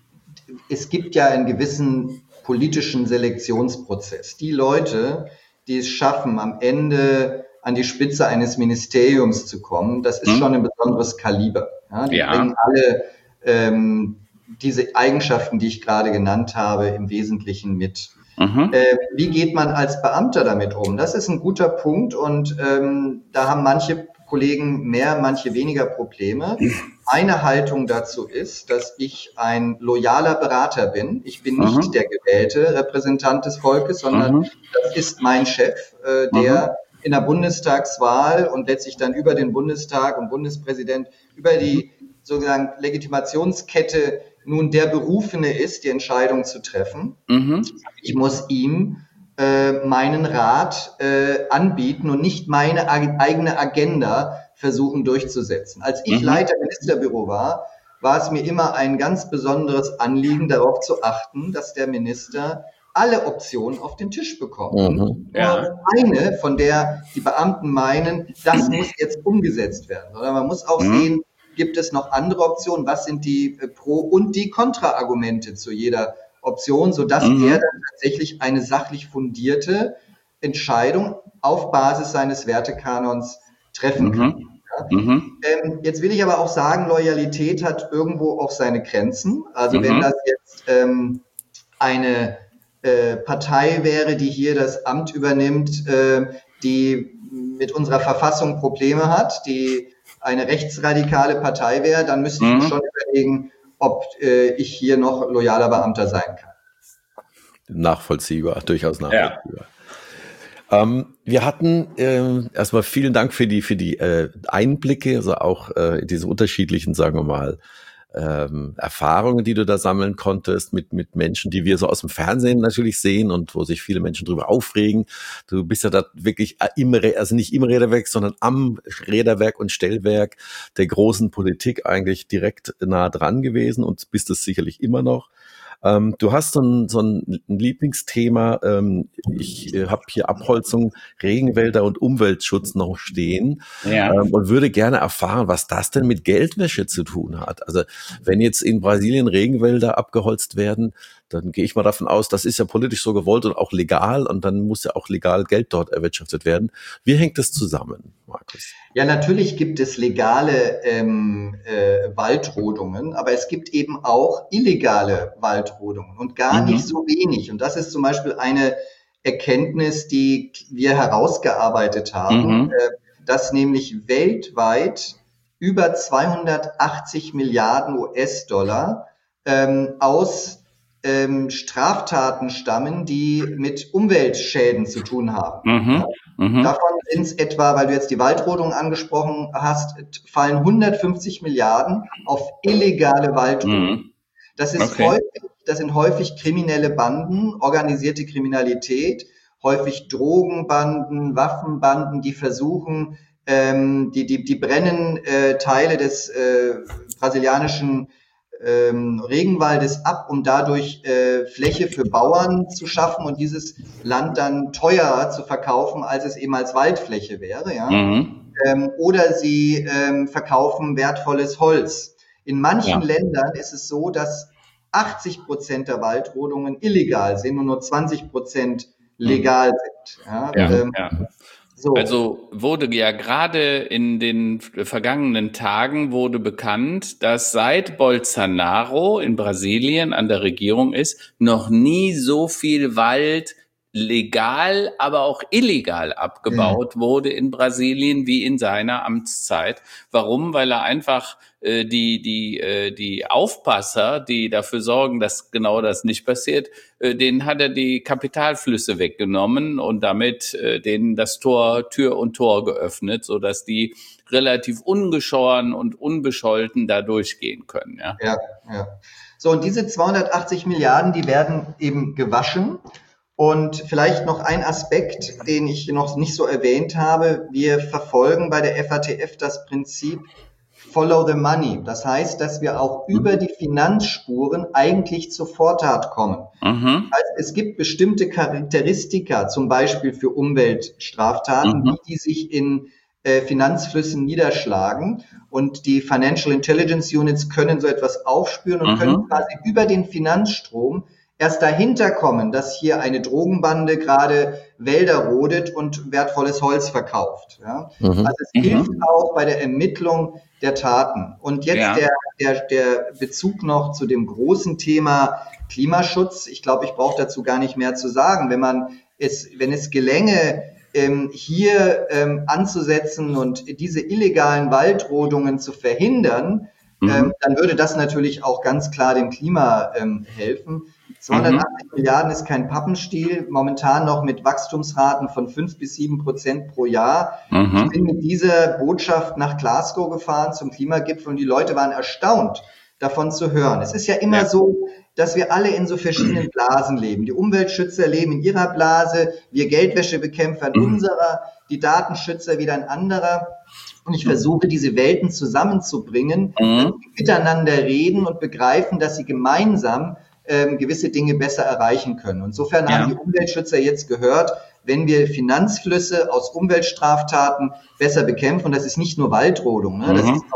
es gibt ja einen gewissen politischen Selektionsprozess. Die Leute, die es schaffen, am Ende an die Spitze eines Ministeriums zu kommen, das ist hm. schon ein besonderes Kaliber. Ja, die ja. bringen alle ähm, diese Eigenschaften, die ich gerade genannt habe, im Wesentlichen mit. Mhm. Äh, wie geht man als Beamter damit um? Das ist ein guter Punkt und ähm, da haben manche Kollegen mehr, manche weniger Probleme. Meine Haltung dazu ist, dass ich ein loyaler Berater bin. Ich bin nicht mhm. der gewählte Repräsentant des Volkes, sondern mhm. das ist mein Chef, äh, der mhm. in der Bundestagswahl und letztlich dann über den Bundestag und Bundespräsident über die sozusagen Legitimationskette nun der Berufene ist, die Entscheidung zu treffen. Mhm. Ich muss ihm äh, meinen Rat äh, anbieten und nicht meine ag- eigene Agenda versuchen durchzusetzen. Als ich mhm. Leiter Ministerbüro war, war es mir immer ein ganz besonderes Anliegen, darauf zu achten, dass der Minister alle Optionen auf den Tisch bekommt. Mhm. Ja. Nur eine, von der die Beamten meinen, das muss jetzt umgesetzt werden. Sondern man muss auch mhm. sehen, gibt es noch andere Optionen? Was sind die Pro- und die Kontraargumente zu jeder Option, sodass mhm. er dann tatsächlich eine sachlich fundierte Entscheidung auf Basis seines Wertekanons treffen kann. Mhm. Ja. Mhm. Ähm, jetzt will ich aber auch sagen, Loyalität hat irgendwo auch seine Grenzen. Also mhm. wenn das jetzt ähm, eine äh, Partei wäre, die hier das Amt übernimmt, äh, die mit unserer Verfassung Probleme hat, die eine rechtsradikale Partei wäre, dann müsste ich mhm. mir schon überlegen, ob äh, ich hier noch loyaler Beamter sein kann. Nachvollziehbar, durchaus nachvollziehbar. Ja. Ähm, wir hatten äh, erstmal vielen Dank für die für die äh, Einblicke, also auch äh, diese unterschiedlichen, sagen wir mal, ähm, Erfahrungen, die du da sammeln konntest mit mit Menschen, die wir so aus dem Fernsehen natürlich sehen und wo sich viele Menschen drüber aufregen. Du bist ja da wirklich im, also nicht im Räderwerk, sondern am Räderwerk und Stellwerk der großen Politik eigentlich direkt nah dran gewesen und bist es sicherlich immer noch. Ähm, du hast so ein, so ein Lieblingsthema, ähm, ich äh, habe hier Abholzung, Regenwälder und Umweltschutz noch stehen ja. ähm, und würde gerne erfahren, was das denn mit Geldwäsche zu tun hat. Also wenn jetzt in Brasilien Regenwälder abgeholzt werden, dann gehe ich mal davon aus, das ist ja politisch so gewollt und auch legal und dann muss ja auch legal Geld dort erwirtschaftet werden. Wie hängt das zusammen, Markus? Ja, natürlich gibt es legale ähm, äh, Waldrodungen, aber es gibt eben auch illegale Waldrodungen und gar mhm. nicht so wenig. Und das ist zum Beispiel eine Erkenntnis, die wir herausgearbeitet haben, mhm. äh, dass nämlich weltweit über zweihundertachtzig Milliarden U S-Dollar ähm, aus ähm, Straftaten stammen, die mit Umweltschäden zu tun haben. Mhm. Ja. Mhm. Davon sind es etwa, weil du jetzt die Waldrodung angesprochen hast, fallen hundertfünfzig Milliarden auf illegale Waldrodung. Mhm. Das ist okay. häufig, das sind häufig kriminelle Banden, organisierte Kriminalität, häufig Drogenbanden, Waffenbanden, die versuchen, ähm, die, die, die brennen äh, Teile des äh, brasilianischen ähm, Regenwaldes ab, um dadurch äh, Fläche für Bauern zu schaffen und dieses Land dann teurer zu verkaufen, als es eben als Waldfläche wäre. Ja? Mhm. Ähm, oder sie ähm, verkaufen wertvolles Holz. In manchen ja. Ländern ist es so, dass achtzig Prozent der Waldrodungen illegal sind und nur zwanzig Prozent legal sind. Ja? Ja, ähm, ja. So. Also wurde ja gerade in den vergangenen Tagen wurde bekannt, dass seit Bolsonaro in Brasilien an der Regierung ist, noch nie so viel Wald legal, aber auch illegal abgebaut ja. wurde in Brasilien wie in seiner Amtszeit. Warum? Weil er einfach äh, die die äh, die Aufpasser, die dafür sorgen, dass genau das nicht passiert, äh, denen hat er die Kapitalflüsse weggenommen und damit äh, denen das Tor Tür und Tor geöffnet, so dass die relativ ungeschoren und unbescholten da durchgehen können. Ja, ja, ja. So, und diese zweihundertachtzig Milliarden, die werden eben gewaschen. Und vielleicht noch ein Aspekt, den ich noch nicht so erwähnt habe. Wir verfolgen bei der F A T F das Prinzip Follow the Money. Das heißt, dass wir auch mhm. über die Finanzspuren eigentlich zur Vortat kommen. Mhm. Also es gibt bestimmte Charakteristika, zum Beispiel für Umweltstraftaten, mhm. wie die sich in äh, Finanzflüssen niederschlagen. Und die Financial Intelligence Units können so etwas aufspüren und mhm. können quasi über den Finanzstrom erst dahinter kommen, dass hier eine Drogenbande gerade Wälder rodet und wertvolles Holz verkauft. Ja? Mhm. Also es hilft mhm. auch bei der Ermittlung der Taten. Und jetzt ja. der, der, der Bezug noch zu dem großen Thema Klimaschutz. Ich glaube, ich brauche dazu gar nicht mehr zu sagen. Wenn man es, wenn es gelänge, ähm, hier ähm, anzusetzen und diese illegalen Waldrodungen zu verhindern, mhm. ähm, dann würde das natürlich auch ganz klar dem Klima ähm, helfen. zweihundertachtzig mhm. Milliarden ist kein Pappenstiel, momentan noch mit Wachstumsraten von fünf bis sieben Prozent pro Jahr. Mhm. Ich bin mit dieser Botschaft nach Glasgow gefahren zum Klimagipfel und die Leute waren erstaunt, davon zu hören. Es ist ja immer ja. so, dass wir alle in so verschiedenen Blasen leben. Die Umweltschützer leben in ihrer Blase, wir Geldwäschebekämpfer in mhm. unserer, die Datenschützer wieder in anderer. Und ich versuche, diese Welten zusammenzubringen, mhm. dass wir miteinander reden und begreifen, dass sie gemeinsam ähm, gewisse Dinge besser erreichen können. Insofern ja. haben die Umweltschützer jetzt gehört, wenn wir Finanzflüsse aus Umweltstraftaten besser bekämpfen, und das ist nicht nur Waldrodung, ne, mhm. das ist auch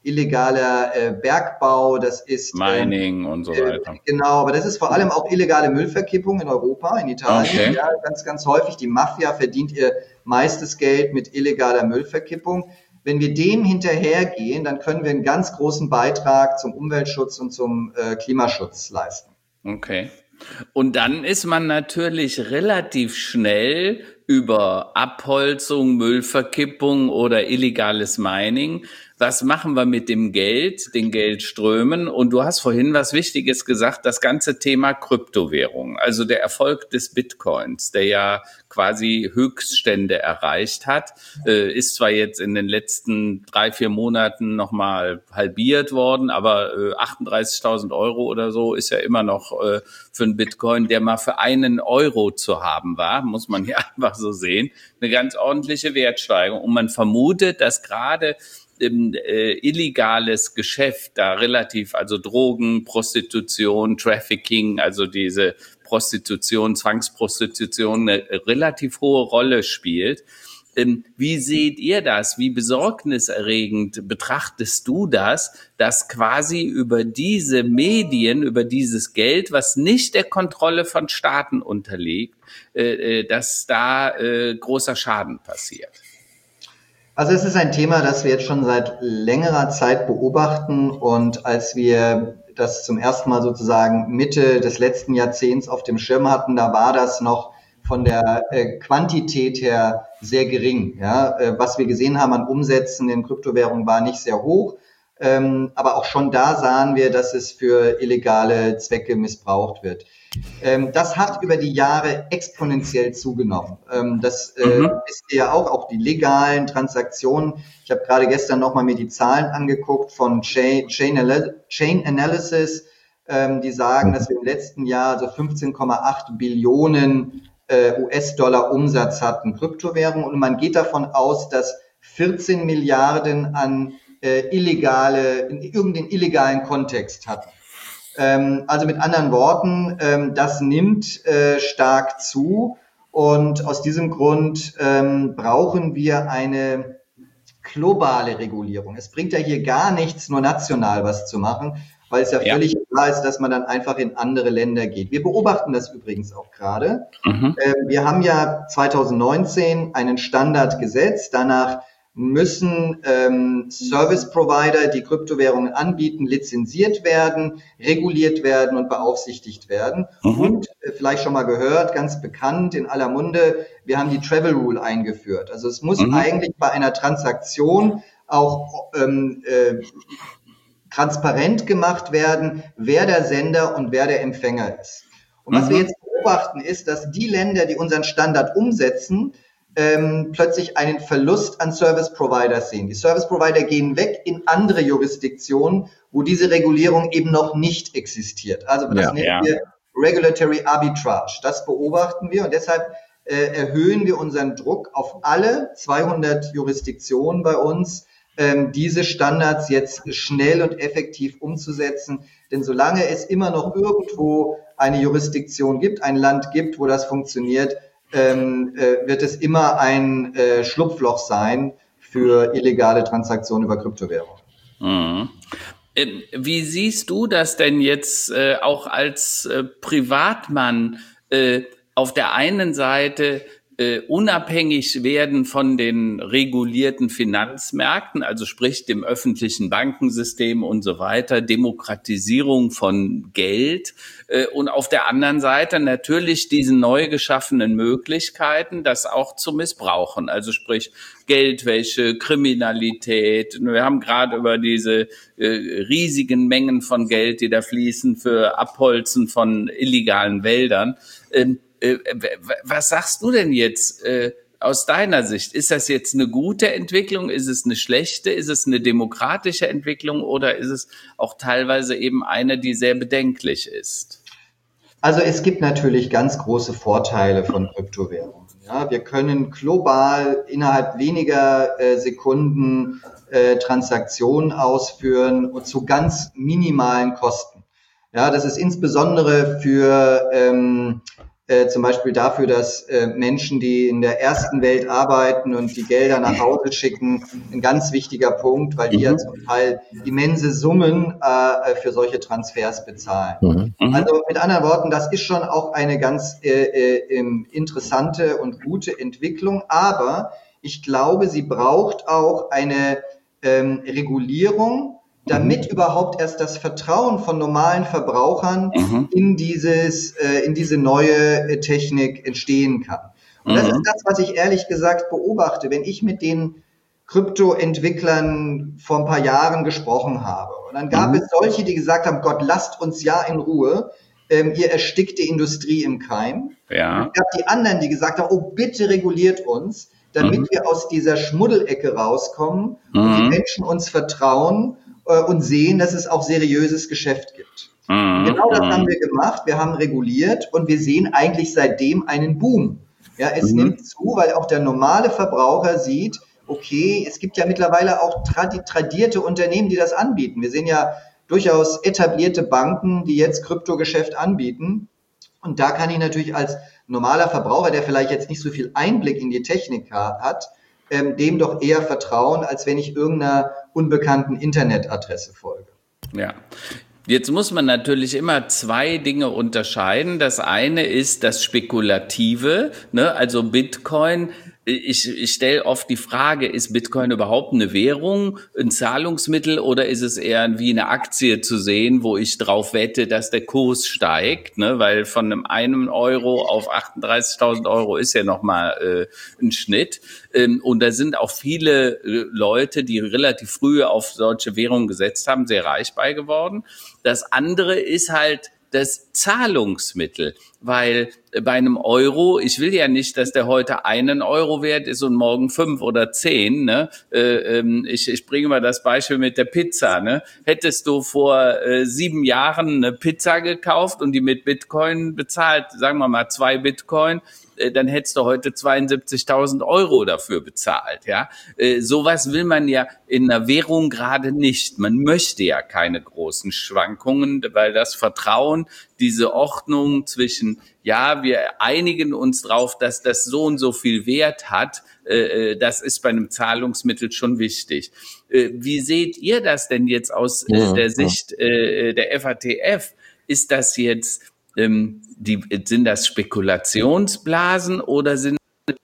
illegaler äh, Bergbau, das ist Mining ähm, und so weiter. Äh, genau, aber das ist vor allem auch illegale Müllverkippung in Europa, in Italien. Okay. Ja, ganz, ganz häufig. Die Mafia verdient ihr meistes Geld mit illegaler Müllverkippung. Wenn wir dem hinterhergehen, dann können wir einen ganz großen Beitrag zum Umweltschutz und zum äh, Klimaschutz leisten. Okay. Und dann ist man natürlich relativ schnell über Abholzung, Müllverkippung oder illegales Mining. Was machen wir mit dem Geld, den Geldströmen? Und du hast vorhin was Wichtiges gesagt, das ganze Thema Kryptowährung. Also der Erfolg des Bitcoins, der ja quasi Höchststände erreicht hat, äh, ist zwar jetzt in den letzten drei, vier Monaten nochmal halbiert worden, aber äh, achtunddreißigtausend Euro oder so ist ja immer noch äh, für einen Bitcoin, der mal für einen Euro zu haben war, muss man ja einfach so sehen, eine ganz ordentliche Wertsteigerung. Und man vermutet, dass gerade im, äh, illegales Geschäft da relativ, also Drogen, Prostitution, Trafficking, also diese Prostitution, Zwangsprostitution eine relativ hohe Rolle spielt. Ähm, wie seht ihr das? Wie besorgniserregend betrachtest du das, dass quasi über diese Medien, über dieses Geld, was nicht der Kontrolle von Staaten unterliegt, äh, dass da äh, großer Schaden passiert? Also es ist ein Thema, das wir jetzt schon seit längerer Zeit beobachten, und als wir das zum ersten Mal sozusagen Mitte des letzten Jahrzehnts auf dem Schirm hatten, da war das noch von der äh, Quantität her sehr gering. Ja? Äh, was wir gesehen haben an Umsätzen in Kryptowährungen war nicht sehr hoch, ähm, aber auch schon da sahen wir, dass es für illegale Zwecke missbraucht wird. Ähm, das hat über die Jahre exponentiell zugenommen. Ähm, das äh, mhm. wisst ihr ja auch, auch die legalen Transaktionen. Ich habe gerade gestern nochmal mir die Zahlen angeguckt von Chain, Chain, Chain Analysis, ähm, die sagen, dass wir im letzten Jahr so fünfzehn Komma acht Billionen äh, U S-Dollar Umsatz hatten, Kryptowährungen, und man geht davon aus, dass vierzehn Milliarden an äh, illegale, in irgendeinen illegalen Kontext hatten. Ähm, also mit anderen Worten, ähm, das nimmt äh, stark zu, und aus diesem Grund ähm, brauchen wir eine globale Regulierung. Es bringt ja hier gar nichts, nur national was zu machen, weil es ja, ja. völlig klar ist, dass man dann einfach in andere Länder geht. Wir beobachten das übrigens auch gerade. Mhm. Ähm, wir haben ja zwanzig neunzehn einen Standard gesetzt, danach müssen ähm, Service-Provider, die Kryptowährungen anbieten, lizenziert werden, reguliert werden und beaufsichtigt werden. Mhm. Und äh, vielleicht schon mal gehört, ganz bekannt in aller Munde, wir haben die Travel Rule eingeführt. Also es muss mhm. eigentlich bei einer Transaktion auch ähm, äh, transparent gemacht werden, wer der Sender und wer der Empfänger ist. Und was mhm. wir jetzt beobachten, ist, dass die Länder, die unseren Standard umsetzen, Ähm, plötzlich einen Verlust an Service Providers sehen. Die Service Provider gehen weg in andere Jurisdiktionen, wo diese Regulierung eben noch nicht existiert. Also das ja, nennen ja. wir Regulatory Arbitrage. Das beobachten wir, und deshalb äh, erhöhen wir unseren Druck auf alle zweihundert Jurisdiktionen bei uns, ähm, diese Standards jetzt schnell und effektiv umzusetzen. Denn solange es immer noch irgendwo eine Jurisdiktion gibt, ein Land gibt, wo das funktioniert, Ähm, äh, wird es immer ein äh, Schlupfloch sein für illegale Transaktionen über Kryptowährungen. Mhm. Wie siehst du das denn jetzt äh, auch als äh, Privatmann äh, auf der einen Seite äh, unabhängig werden von den regulierten Finanzmärkten, also sprich dem öffentlichen Bankensystem und so weiter, Demokratisierung von Geld, äh, und auf der anderen Seite natürlich diese neu geschaffenen Möglichkeiten, das auch zu missbrauchen, also sprich Geldwäsche, Kriminalität. Wir haben gerade über diese äh, riesigen Mengen von Geld, die da fließen für Abholzen von illegalen Wäldern. Ähm, äh, was sagst du denn jetzt äh, aus deiner Sicht? Ist das jetzt eine gute Entwicklung? Ist es eine schlechte? Ist es eine demokratische Entwicklung? Oder ist es auch teilweise eben eine, die sehr bedenklich ist? Also es gibt natürlich ganz große Vorteile von Kryptowährungen. Ja, wir können global innerhalb weniger äh, Sekunden äh, Transaktionen ausführen und zu ganz minimalen Kosten. Ja, das ist insbesondere für ähm, Äh, zum Beispiel dafür, dass äh, Menschen, die in der ersten Welt arbeiten und die Gelder nach Hause schicken, ein ganz wichtiger Punkt, weil die mhm. ja zum Teil immense Summen äh, für solche Transfers bezahlen. Mhm. Also mit anderen Worten, das ist schon auch eine ganz äh, äh, interessante und gute Entwicklung, aber ich glaube, sie braucht auch eine ähm, Regulierung, damit mhm. überhaupt erst das Vertrauen von normalen Verbrauchern mhm. in dieses, äh, in diese neue äh, Technik entstehen kann. Und mhm. das ist das, was ich ehrlich gesagt beobachte, wenn ich mit den Kryptoentwicklern vor ein paar Jahren gesprochen habe. Und dann gab mhm. es solche, die gesagt haben, Gott, lasst uns ja in Ruhe, ähm, ihr erstickt die Industrie im Keim. Ja. Und es gab die anderen, die gesagt haben, oh, bitte reguliert uns, damit mhm. wir aus dieser Schmuddelecke rauskommen mhm. und die Menschen uns vertrauen und sehen, dass es auch seriöses Geschäft gibt. Mhm. Genau das haben wir gemacht. Wir haben reguliert und wir sehen eigentlich seitdem einen Boom. Ja, es mhm. nimmt zu, weil auch der normale Verbraucher sieht, okay, es gibt ja mittlerweile auch tradi- tradierte Unternehmen, die das anbieten. Wir sehen ja durchaus etablierte Banken, die jetzt Kryptogeschäft anbieten. Und da kann ich natürlich als normaler Verbraucher, der vielleicht jetzt nicht so viel Einblick in die Technik hat, ähm, dem doch eher vertrauen, als wenn ich irgendeiner unbekannten Internetadresse folge. Ja. Jetzt muss man natürlich immer zwei Dinge unterscheiden. Das eine ist das Spekulative, ne? Also Bitcoin. Ich, ich stelle oft die Frage, ist Bitcoin überhaupt eine Währung, ein Zahlungsmittel oder ist es eher wie eine Aktie zu sehen, wo ich drauf wette, dass der Kurs steigt, ne? Weil von einem einen Euro auf achtunddreißigtausend Euro ist ja nochmal äh, ein Schnitt. Ähm, und da sind auch viele äh, Leute, die relativ früh auf solche Währungen gesetzt haben, sehr reich bei geworden. Das andere ist halt das Zahlungsmittel, weil bei einem Euro, ich will ja nicht, dass der heute einen Euro wert ist und morgen fünf oder zehn, ne? Äh, ähm, ich, ich bringe mal das Beispiel mit der Pizza, ne? Hättest du vor äh, sieben Jahren eine Pizza gekauft und die mit Bitcoin bezahlt, sagen wir mal zwei Bitcoin, dann hättest du heute zweiundsiebzigtausend Euro dafür bezahlt, ja. Äh, sowas will man ja in einer Währung gerade nicht. Man möchte ja keine großen Schwankungen, weil das Vertrauen, diese Ordnung zwischen, ja, wir einigen uns drauf, dass das so und so viel Wert hat, äh, das ist bei einem Zahlungsmittel schon wichtig. Äh, wie seht ihr das denn jetzt aus ja, der Sicht äh, der F A T F? Ist das jetzt Die, sind das Spekulationsblasen oder sind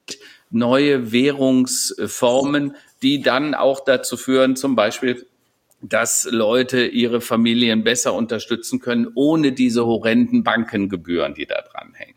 neue Währungsformen, die dann auch dazu führen, zum Beispiel, dass Leute ihre Familien besser unterstützen können, ohne diese horrenden Bankengebühren, die da dranhängen?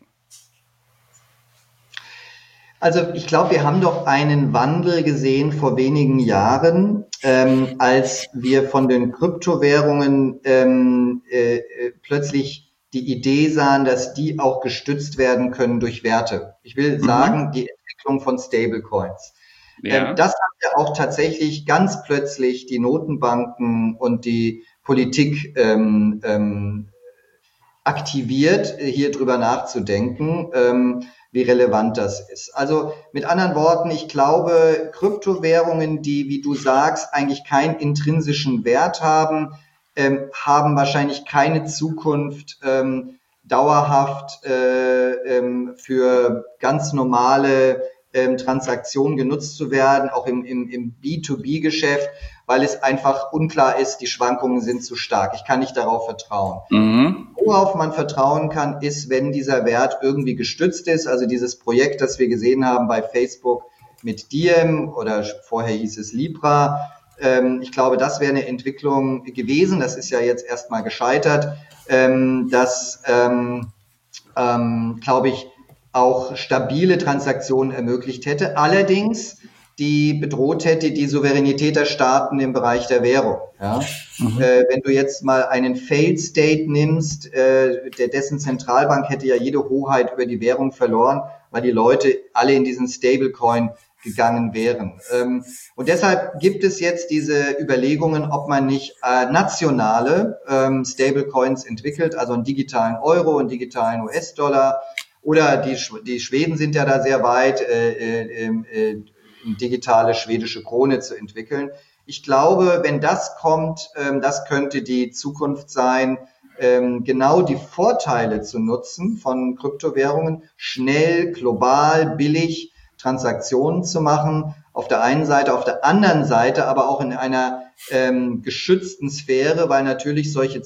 Also ich glaube, wir haben doch einen Wandel gesehen vor wenigen Jahren, ähm, als wir von den Kryptowährungen ähm, äh, plötzlich die Idee sahen, dass die auch gestützt werden können durch Werte. Ich will mhm. sagen, die Entwicklung von Stablecoins. Ja. Ähm, das hat ja auch tatsächlich ganz plötzlich die Notenbanken und die Politik ähm, ähm, aktiviert, hier drüber nachzudenken, ähm, wie relevant das ist. Also mit anderen Worten, ich glaube, Kryptowährungen, die, wie du sagst, eigentlich keinen intrinsischen Wert haben, Ähm, haben wahrscheinlich keine Zukunft, ähm, dauerhaft äh, ähm, für ganz normale ähm, Transaktionen genutzt zu werden, auch im, im, im B zwei B Geschäft, weil es einfach unklar ist, die Schwankungen sind zu stark. Ich kann nicht darauf vertrauen. Mhm. Worauf man vertrauen kann, ist, wenn dieser Wert irgendwie gestützt ist, also dieses Projekt, das wir gesehen haben bei Facebook mit Diem oder vorher hieß es Libra. Ich glaube, das wäre eine Entwicklung gewesen. Das ist ja jetzt erstmal gescheitert. Das, ähm, ähm, glaube ich, auch stabile Transaktionen ermöglicht hätte. Allerdings, die bedroht hätte die Souveränität der Staaten im Bereich der Währung. Ja? Mhm. Äh, wenn du jetzt mal einen Failed State nimmst, äh, der dessen Zentralbank hätte ja jede Hoheit über die Währung verloren, weil die Leute alle in diesen Stablecoin gegangen wären. Ähm, und deshalb gibt es jetzt diese Überlegungen, ob man nicht äh, nationale ähm, Stablecoins entwickelt, also einen digitalen Euro, einen digitalen U S-Dollar, oder die, die Schweden sind ja da sehr weit, äh, äh, äh, eine digitale schwedische Krone zu entwickeln. Ich glaube, wenn das kommt, äh, das könnte die Zukunft sein, ähm, genau die Vorteile zu nutzen von Kryptowährungen, schnell, global, billig Transaktionen zu machen. Auf der einen Seite, auf der anderen Seite aber auch in einer ähm, geschützten Sphäre, weil natürlich solche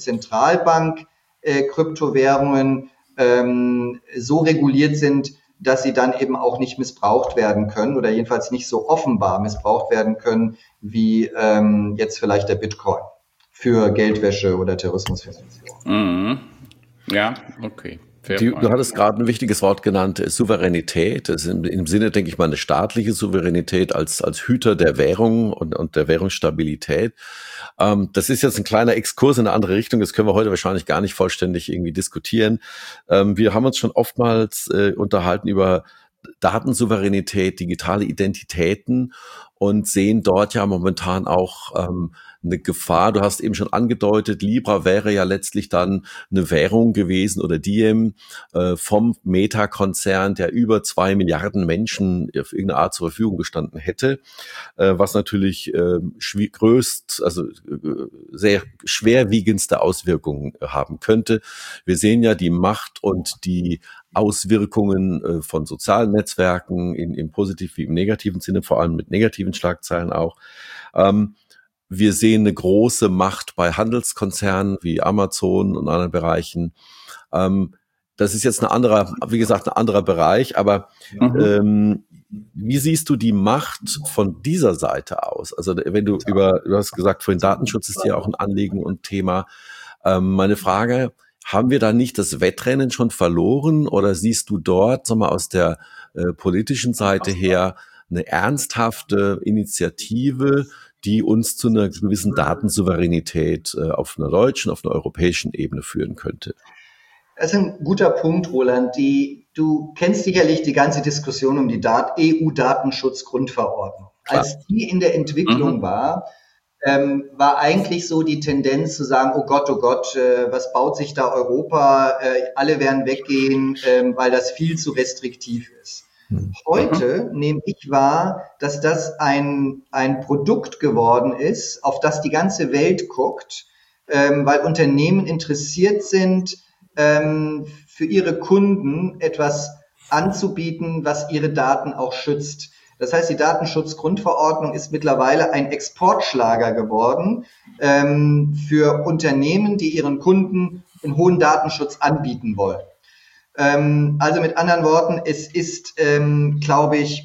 Zentralbank-Kryptowährungen ähm, so reguliert sind, dass sie dann eben auch nicht missbraucht werden können oder jedenfalls nicht so offenbar missbraucht werden können, wie ähm, jetzt vielleicht der Bitcoin für Geldwäsche oder Terrorismusfinanzierung. Mhm. Ja, okay. Du, du hattest gerade ein wichtiges Wort genannt, Souveränität. Das ist im, im Sinne, denke ich mal, eine staatliche Souveränität als, als Hüter der Währung und, und der Währungsstabilität. Ähm, das ist jetzt ein kleiner Exkurs in eine andere Richtung. Das können wir heute wahrscheinlich gar nicht vollständig irgendwie diskutieren. Ähm, wir haben uns schon oftmals äh, unterhalten über Datensouveränität, digitale Identitäten und sehen dort ja momentan auch ähm, eine Gefahr. Du hast eben schon angedeutet, Libra wäre ja letztlich dann eine Währung gewesen oder Diem äh, vom Meta-Konzern, der über zwei Milliarden Menschen auf irgendeine Art zur Verfügung gestanden hätte, äh, was natürlich äh, größt, also äh, sehr schwerwiegendste Auswirkungen haben könnte. Wir sehen ja die Macht und die Auswirkungen äh, von sozialen Netzwerken in, im positiven wie im negativen Sinne, vor allem mit negativen Schlagzeilen auch. Ähm, wir sehen eine große Macht bei Handelskonzernen wie Amazon und anderen Bereichen. Ähm, das ist jetzt ein anderer, wie gesagt, ein anderer Bereich, aber mhm. ähm, wie siehst du die Macht von dieser Seite aus? Also wenn du über, du hast gesagt, vorhin Datenschutz ist ja auch ein Anliegen und Thema. Ähm, meine Frage, haben wir da nicht das Wettrennen schon verloren oder siehst du dort, sag mal, aus der äh, politischen Seite her eine ernsthafte Initiative, die uns zu einer gewissen Datensouveränität äh, auf einer deutschen, auf einer europäischen Ebene führen könnte? Das ist ein guter Punkt, Roland. Die, du kennst sicherlich die ganze Diskussion um die Dat- E U-Datenschutzgrundverordnung. Als die in der Entwicklung mhm. war, Ähm, war eigentlich so die Tendenz zu sagen, oh Gott, oh Gott, äh, was baut sich da Europa, äh, alle werden weggehen, äh, weil das viel zu restriktiv ist. Mhm. Heute nehme ich wahr, dass das ein, ein Produkt geworden ist, auf das die ganze Welt guckt, ähm, weil Unternehmen interessiert sind, ähm, für ihre Kunden etwas anzubieten, was ihre Daten auch schützt. Das heißt, die Datenschutzgrundverordnung ist mittlerweile ein Exportschlager geworden ähm, für Unternehmen, die ihren Kunden einen hohen Datenschutz anbieten wollen. Ähm, also mit anderen Worten, es ist, ähm, glaube ich,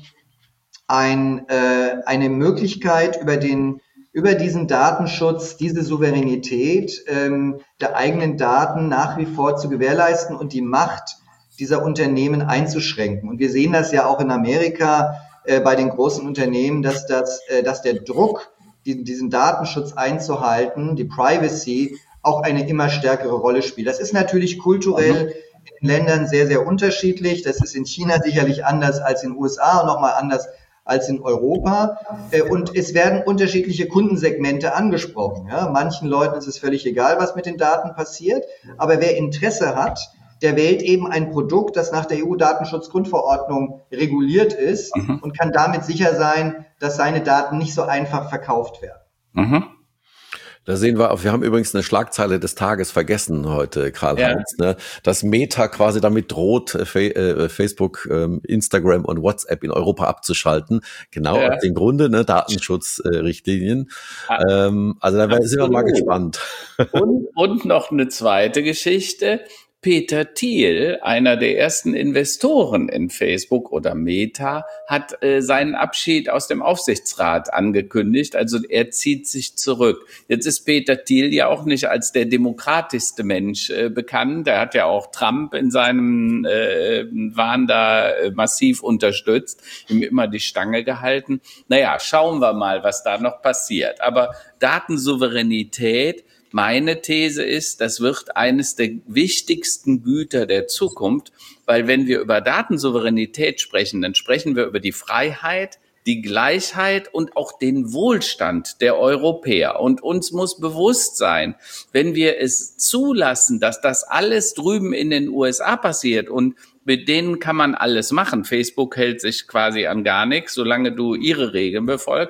ein, äh, eine Möglichkeit, über den über diesen Datenschutz, diese Souveränität ähm, der eigenen Daten nach wie vor zu gewährleisten und die Macht dieser Unternehmen einzuschränken. Und wir sehen das ja auch in Amerika, bei den großen Unternehmen, dass das, dass der Druck, diesen Datenschutz einzuhalten, die Privacy, auch eine immer stärkere Rolle spielt. Das ist natürlich kulturell in Ländern sehr, sehr unterschiedlich. Das ist in China sicherlich anders als in den U S A und nochmal anders als in Europa. Und es werden unterschiedliche Kundensegmente angesprochen. Ja, manchen Leuten ist es völlig egal, was mit den Daten passiert. Aber wer Interesse hat, der wählt eben ein Produkt, das nach der E U-Datenschutzgrundverordnung reguliert ist mhm. und kann damit sicher sein, dass seine Daten nicht so einfach verkauft werden. Mhm. Da sehen wir, wir haben übrigens eine Schlagzeile des Tages vergessen heute, Karl-Heinz, ja. ne, dass Meta quasi damit droht, äh, Facebook, ähm, Instagram und WhatsApp in Europa abzuschalten. Genau ja. aus dem Grunde, ne, Datenschutzrichtlinien. Äh, ähm, also da sind wir mal gespannt. Und, und noch eine zweite Geschichte. Peter Thiel, einer der ersten Investoren in Facebook oder Meta, hat äh, seinen Abschied aus dem Aufsichtsrat angekündigt. Also er zieht sich zurück. Jetzt ist Peter Thiel ja auch nicht als der demokratischste Mensch äh, bekannt. Er hat ja auch Trump in seinem äh, Wahn da äh, massiv unterstützt, ihm immer die Stange gehalten. Naja, schauen wir mal, was da noch passiert. Aber Datensouveränität, meine These ist, das wird eines der wichtigsten Güter der Zukunft, weil wenn wir über Datensouveränität sprechen, dann sprechen wir über die Freiheit, die Gleichheit und auch den Wohlstand der Europäer. Und uns muss bewusst sein, wenn wir es zulassen, dass das alles drüben in den U S A passiert und mit denen kann man alles machen. Facebook hält sich quasi an gar nichts, solange du ihre Regeln befolgst.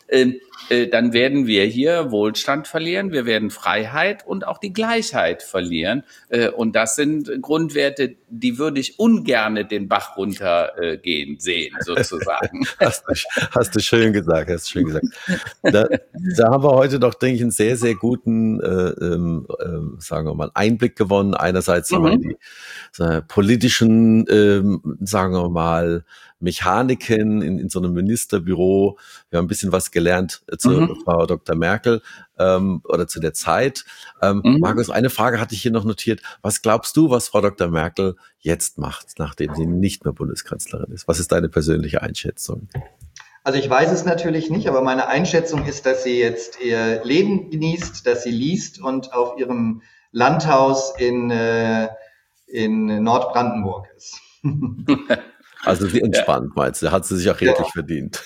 äh, äh, dann werden wir hier Wohlstand verlieren, wir werden Freiheit und auch die Gleichheit verlieren. Äh, und das sind Grundwerte, die würde ich ungerne den Bach runtergehen äh, sehen, sozusagen. hast, du, hast du schön gesagt, hast du schön gesagt. Da, da haben wir heute doch, denke ich, einen sehr, sehr guten, äh, äh, sagen wir mal, Einblick gewonnen. Einerseits mhm. haben wir die äh, politischen, äh, sagen wir mal, Mechaniken in, in so einem Ministerbüro. Wir haben ein bisschen was gelernt äh, zu mhm. Frau Doktor Merkel ähm, oder zu der Zeit. Ähm, mhm. Markus, eine Frage hatte ich hier noch notiert. Was glaubst du, was Frau Doktor Merkel jetzt macht, nachdem sie nicht mehr Bundeskanzlerin ist? Was ist deine persönliche Einschätzung? Also ich weiß es natürlich nicht, aber meine Einschätzung ist, dass sie jetzt ihr Leben genießt, dass sie liest und auf ihrem Landhaus in, äh, in Nordbrandenburg ist. Also sie entspannt, ja. Meinst du? Hat sie sich auch redlich ja. verdient.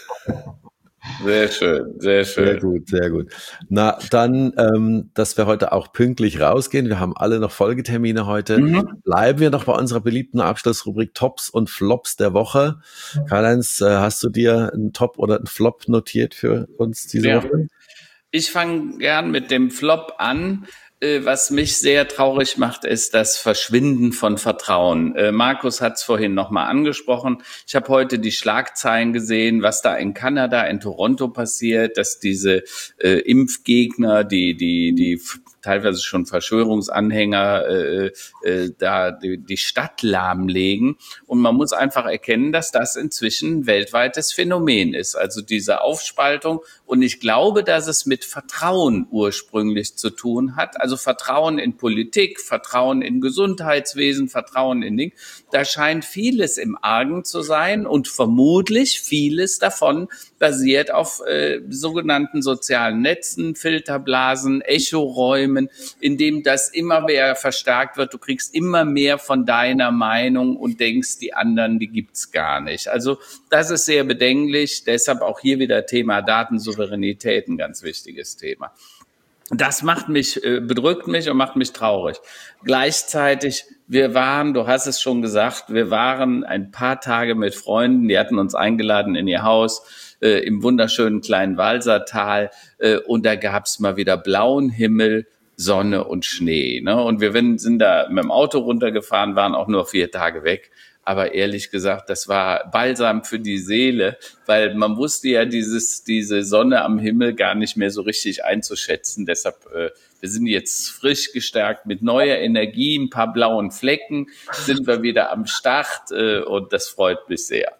Sehr schön, sehr schön. Sehr gut, sehr gut. Na, dann, ähm, dass wir heute auch pünktlich rausgehen. Wir haben alle noch Folgetermine heute. Mhm. Bleiben wir noch bei unserer beliebten Abschlussrubrik Tops und Flops der Woche. Karl-Heinz, äh, hast du dir einen Top oder einen Flop notiert für uns diese ja. Woche? Ich fange gern mit dem Flop an. Was mich sehr traurig macht, ist das Verschwinden von Vertrauen. Markus hat es vorhin nochmal angesprochen. Ich habe heute die Schlagzeilen gesehen, was da in Kanada, in Toronto passiert, dass diese äh, Impfgegner, die die die teilweise schon Verschwörungsanhänger äh, äh, da die, die Stadt lahmlegen. Und man muss einfach erkennen, dass das inzwischen ein weltweites Phänomen ist. Also diese Aufspaltung. Und ich glaube, dass es mit Vertrauen ursprünglich zu tun hat. Also Vertrauen in Politik, Vertrauen in Gesundheitswesen, Vertrauen in Dinge. Da scheint vieles im Argen zu sein und vermutlich vieles davon basiert auf äh, sogenannten sozialen Netzen, Filterblasen, Echoräumen, in dem das immer mehr verstärkt wird. Du kriegst immer mehr von deiner Meinung und denkst, die anderen, die gibt's gar nicht. Also das ist sehr bedenklich. Deshalb auch hier wieder Thema Datensouveränität, ein ganz wichtiges Thema. Das macht mich, äh, bedrückt mich und macht mich traurig. Gleichzeitig, wir waren, du hast es schon gesagt, wir waren ein paar Tage mit Freunden, die hatten uns eingeladen in ihr Haus äh, im wunderschönen kleinen Walsertal äh, und da gab's mal wieder blauen Himmel, Sonne und Schnee. Ne? Und wir sind da mit dem Auto runtergefahren, waren auch nur vier Tage weg. Aber ehrlich gesagt, das war Balsam für die Seele, weil man wusste ja dieses, diese Sonne am Himmel gar nicht mehr so richtig einzuschätzen. Deshalb, äh, wir sind jetzt frisch gestärkt mit neuer Energie, ein paar blauen Flecken, sind wir wieder am Start äh, und das freut mich sehr.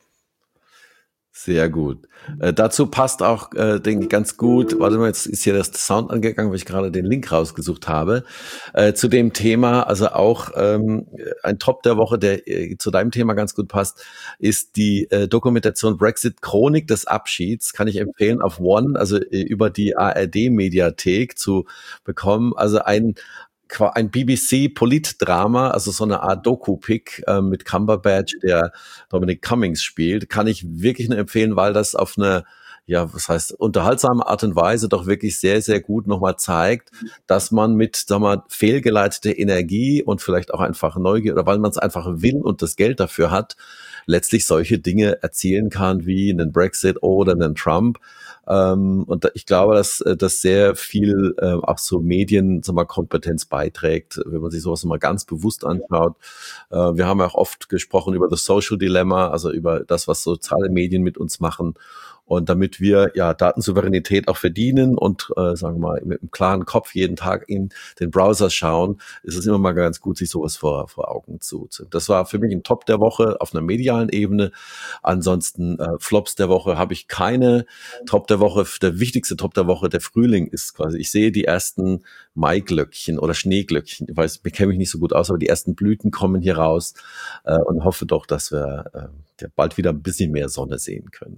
Sehr gut. Äh, dazu passt auch, äh, denke ich, ganz gut, warte mal, jetzt ist hier das Sound angegangen, weil ich gerade den Link rausgesucht habe, äh, zu dem Thema, also auch ähm, ein Top der Woche, der äh, zu deinem Thema ganz gut passt, ist die äh, Dokumentation Brexit Chronik des Abschieds, kann ich empfehlen, auf One, also äh, über die A R D-Mediathek zu bekommen, also ein ein B B C-Politdrama, also so eine Art Doku-Pick äh, mit Cumberbatch, der Dominic Cummings spielt, kann ich wirklich nur empfehlen, weil das auf eine, ja, was heißt, unterhaltsame Art und Weise doch wirklich sehr, sehr gut nochmal zeigt, dass man mit, sag mal, fehlgeleiteter Energie und vielleicht auch einfach Neugier, oder weil man es einfach will und das Geld dafür hat, letztlich solche Dinge erzielen kann wie einen Brexit oder einen Trump. Ähm, und ich glaube, dass das sehr viel äh, auch so Medien, sag mal, Kompetenz beiträgt, wenn man sich sowas mal ganz bewusst anschaut. Äh, wir haben ja auch oft gesprochen über das Social Dilemma, also über das, was soziale Medien mit uns machen. Und damit wir ja Datensouveränität auch verdienen und äh, sagen wir mal mit einem klaren Kopf jeden Tag in den Browser schauen, ist es immer mal ganz gut, sich sowas vor, vor Augen zu ziehen. Das war für mich ein Top der Woche auf einer medialen Ebene. Ansonsten äh, Flops der Woche habe ich keine. Top der Woche, der wichtigste Top der Woche, der Frühling ist quasi, ich sehe die ersten Maiglöckchen oder Schneeglöckchen. Ich weiß, ich kenne mich nicht so gut aus, aber die ersten Blüten kommen hier raus äh, und hoffe doch, dass wir äh, ja, bald wieder ein bisschen mehr Sonne sehen können.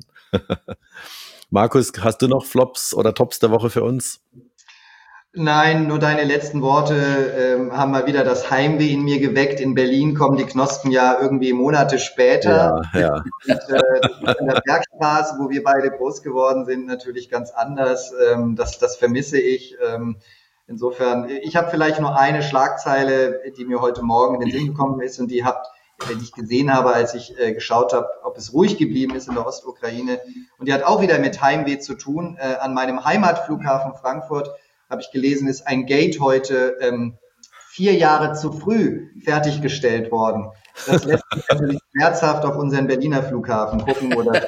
Markus, hast du noch Flops oder Tops der Woche für uns? Nein, nur deine letzten Worte ähm, haben mal wieder das Heimweh in mir geweckt. In Berlin kommen die Knospen ja irgendwie Monate später. Ja, ja. Und, äh, in der Bergstraße, wo wir beide groß geworden sind, natürlich ganz anders. Ähm, das, das vermisse ich. Ähm, insofern, ich habe vielleicht nur eine Schlagzeile, die mir heute Morgen in den Sinn gekommen ist, und die habt die ich gesehen habe, als ich äh, geschaut habe, ob es ruhig geblieben ist in der Ostukraine. Und die hat auch wieder mit Heimweh zu tun. Äh, an meinem Heimatflughafen Frankfurt, habe ich gelesen, ist ein Gate heute ähm, vier Jahre zu früh fertiggestellt worden. Das lässt sich natürlich schmerzhaft auf unseren Berliner Flughafen gucken. Oder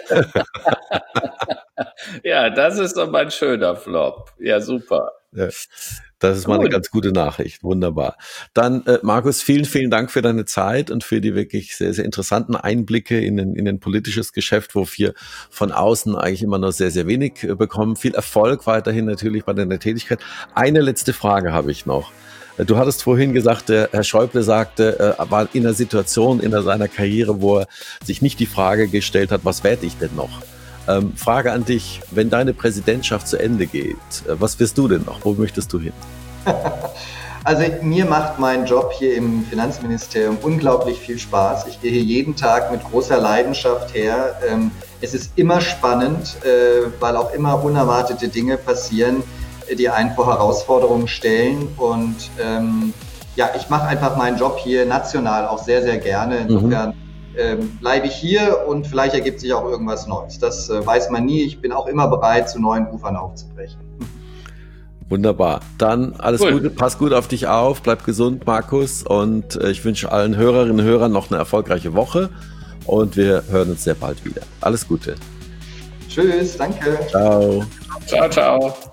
ja, das ist doch mal ein schöner Flop. Ja, super. Ja, das ist mal eine ganz gute Nachricht. Wunderbar. Dann, äh, Markus, vielen, vielen Dank für deine Zeit und für die wirklich sehr, sehr interessanten Einblicke in ein, in ein politisches Geschäft, wo wir von außen eigentlich immer noch sehr, sehr wenig äh, bekommen. Viel Erfolg weiterhin natürlich bei deiner Tätigkeit. Eine letzte Frage habe ich noch. Du hattest vorhin gesagt, der Herr Schäuble sagte, er war in einer Situation in seiner Karriere, wo er sich nicht die Frage gestellt hat, was werde ich denn noch? Ähm, Frage an dich, wenn deine Präsidentschaft zu Ende geht, was wirst du denn noch? Wo möchtest du hin? Also mir macht mein Job hier im Finanzministerium unglaublich viel Spaß. Ich gehe hier jeden Tag mit großer Leidenschaft her. Ähm, es ist immer spannend, äh, weil auch immer unerwartete Dinge passieren, die einen vor Herausforderungen stellen. Und ähm, ja, ich mache einfach meinen Job hier national auch sehr, sehr gerne. Insofern mhm. ähm, bleibe ich hier und vielleicht ergibt sich auch irgendwas Neues. Das äh, weiß man nie. Ich bin auch immer bereit, zu neuen Ufern aufzubrechen. Wunderbar. Dann alles cool. Gute, pass gut auf dich auf, bleib gesund, Markus. Und äh, ich wünsche allen Hörerinnen und Hörern noch eine erfolgreiche Woche. Und wir hören uns sehr bald wieder. Alles Gute. Tschüss, danke. Ciao. Ciao, ciao.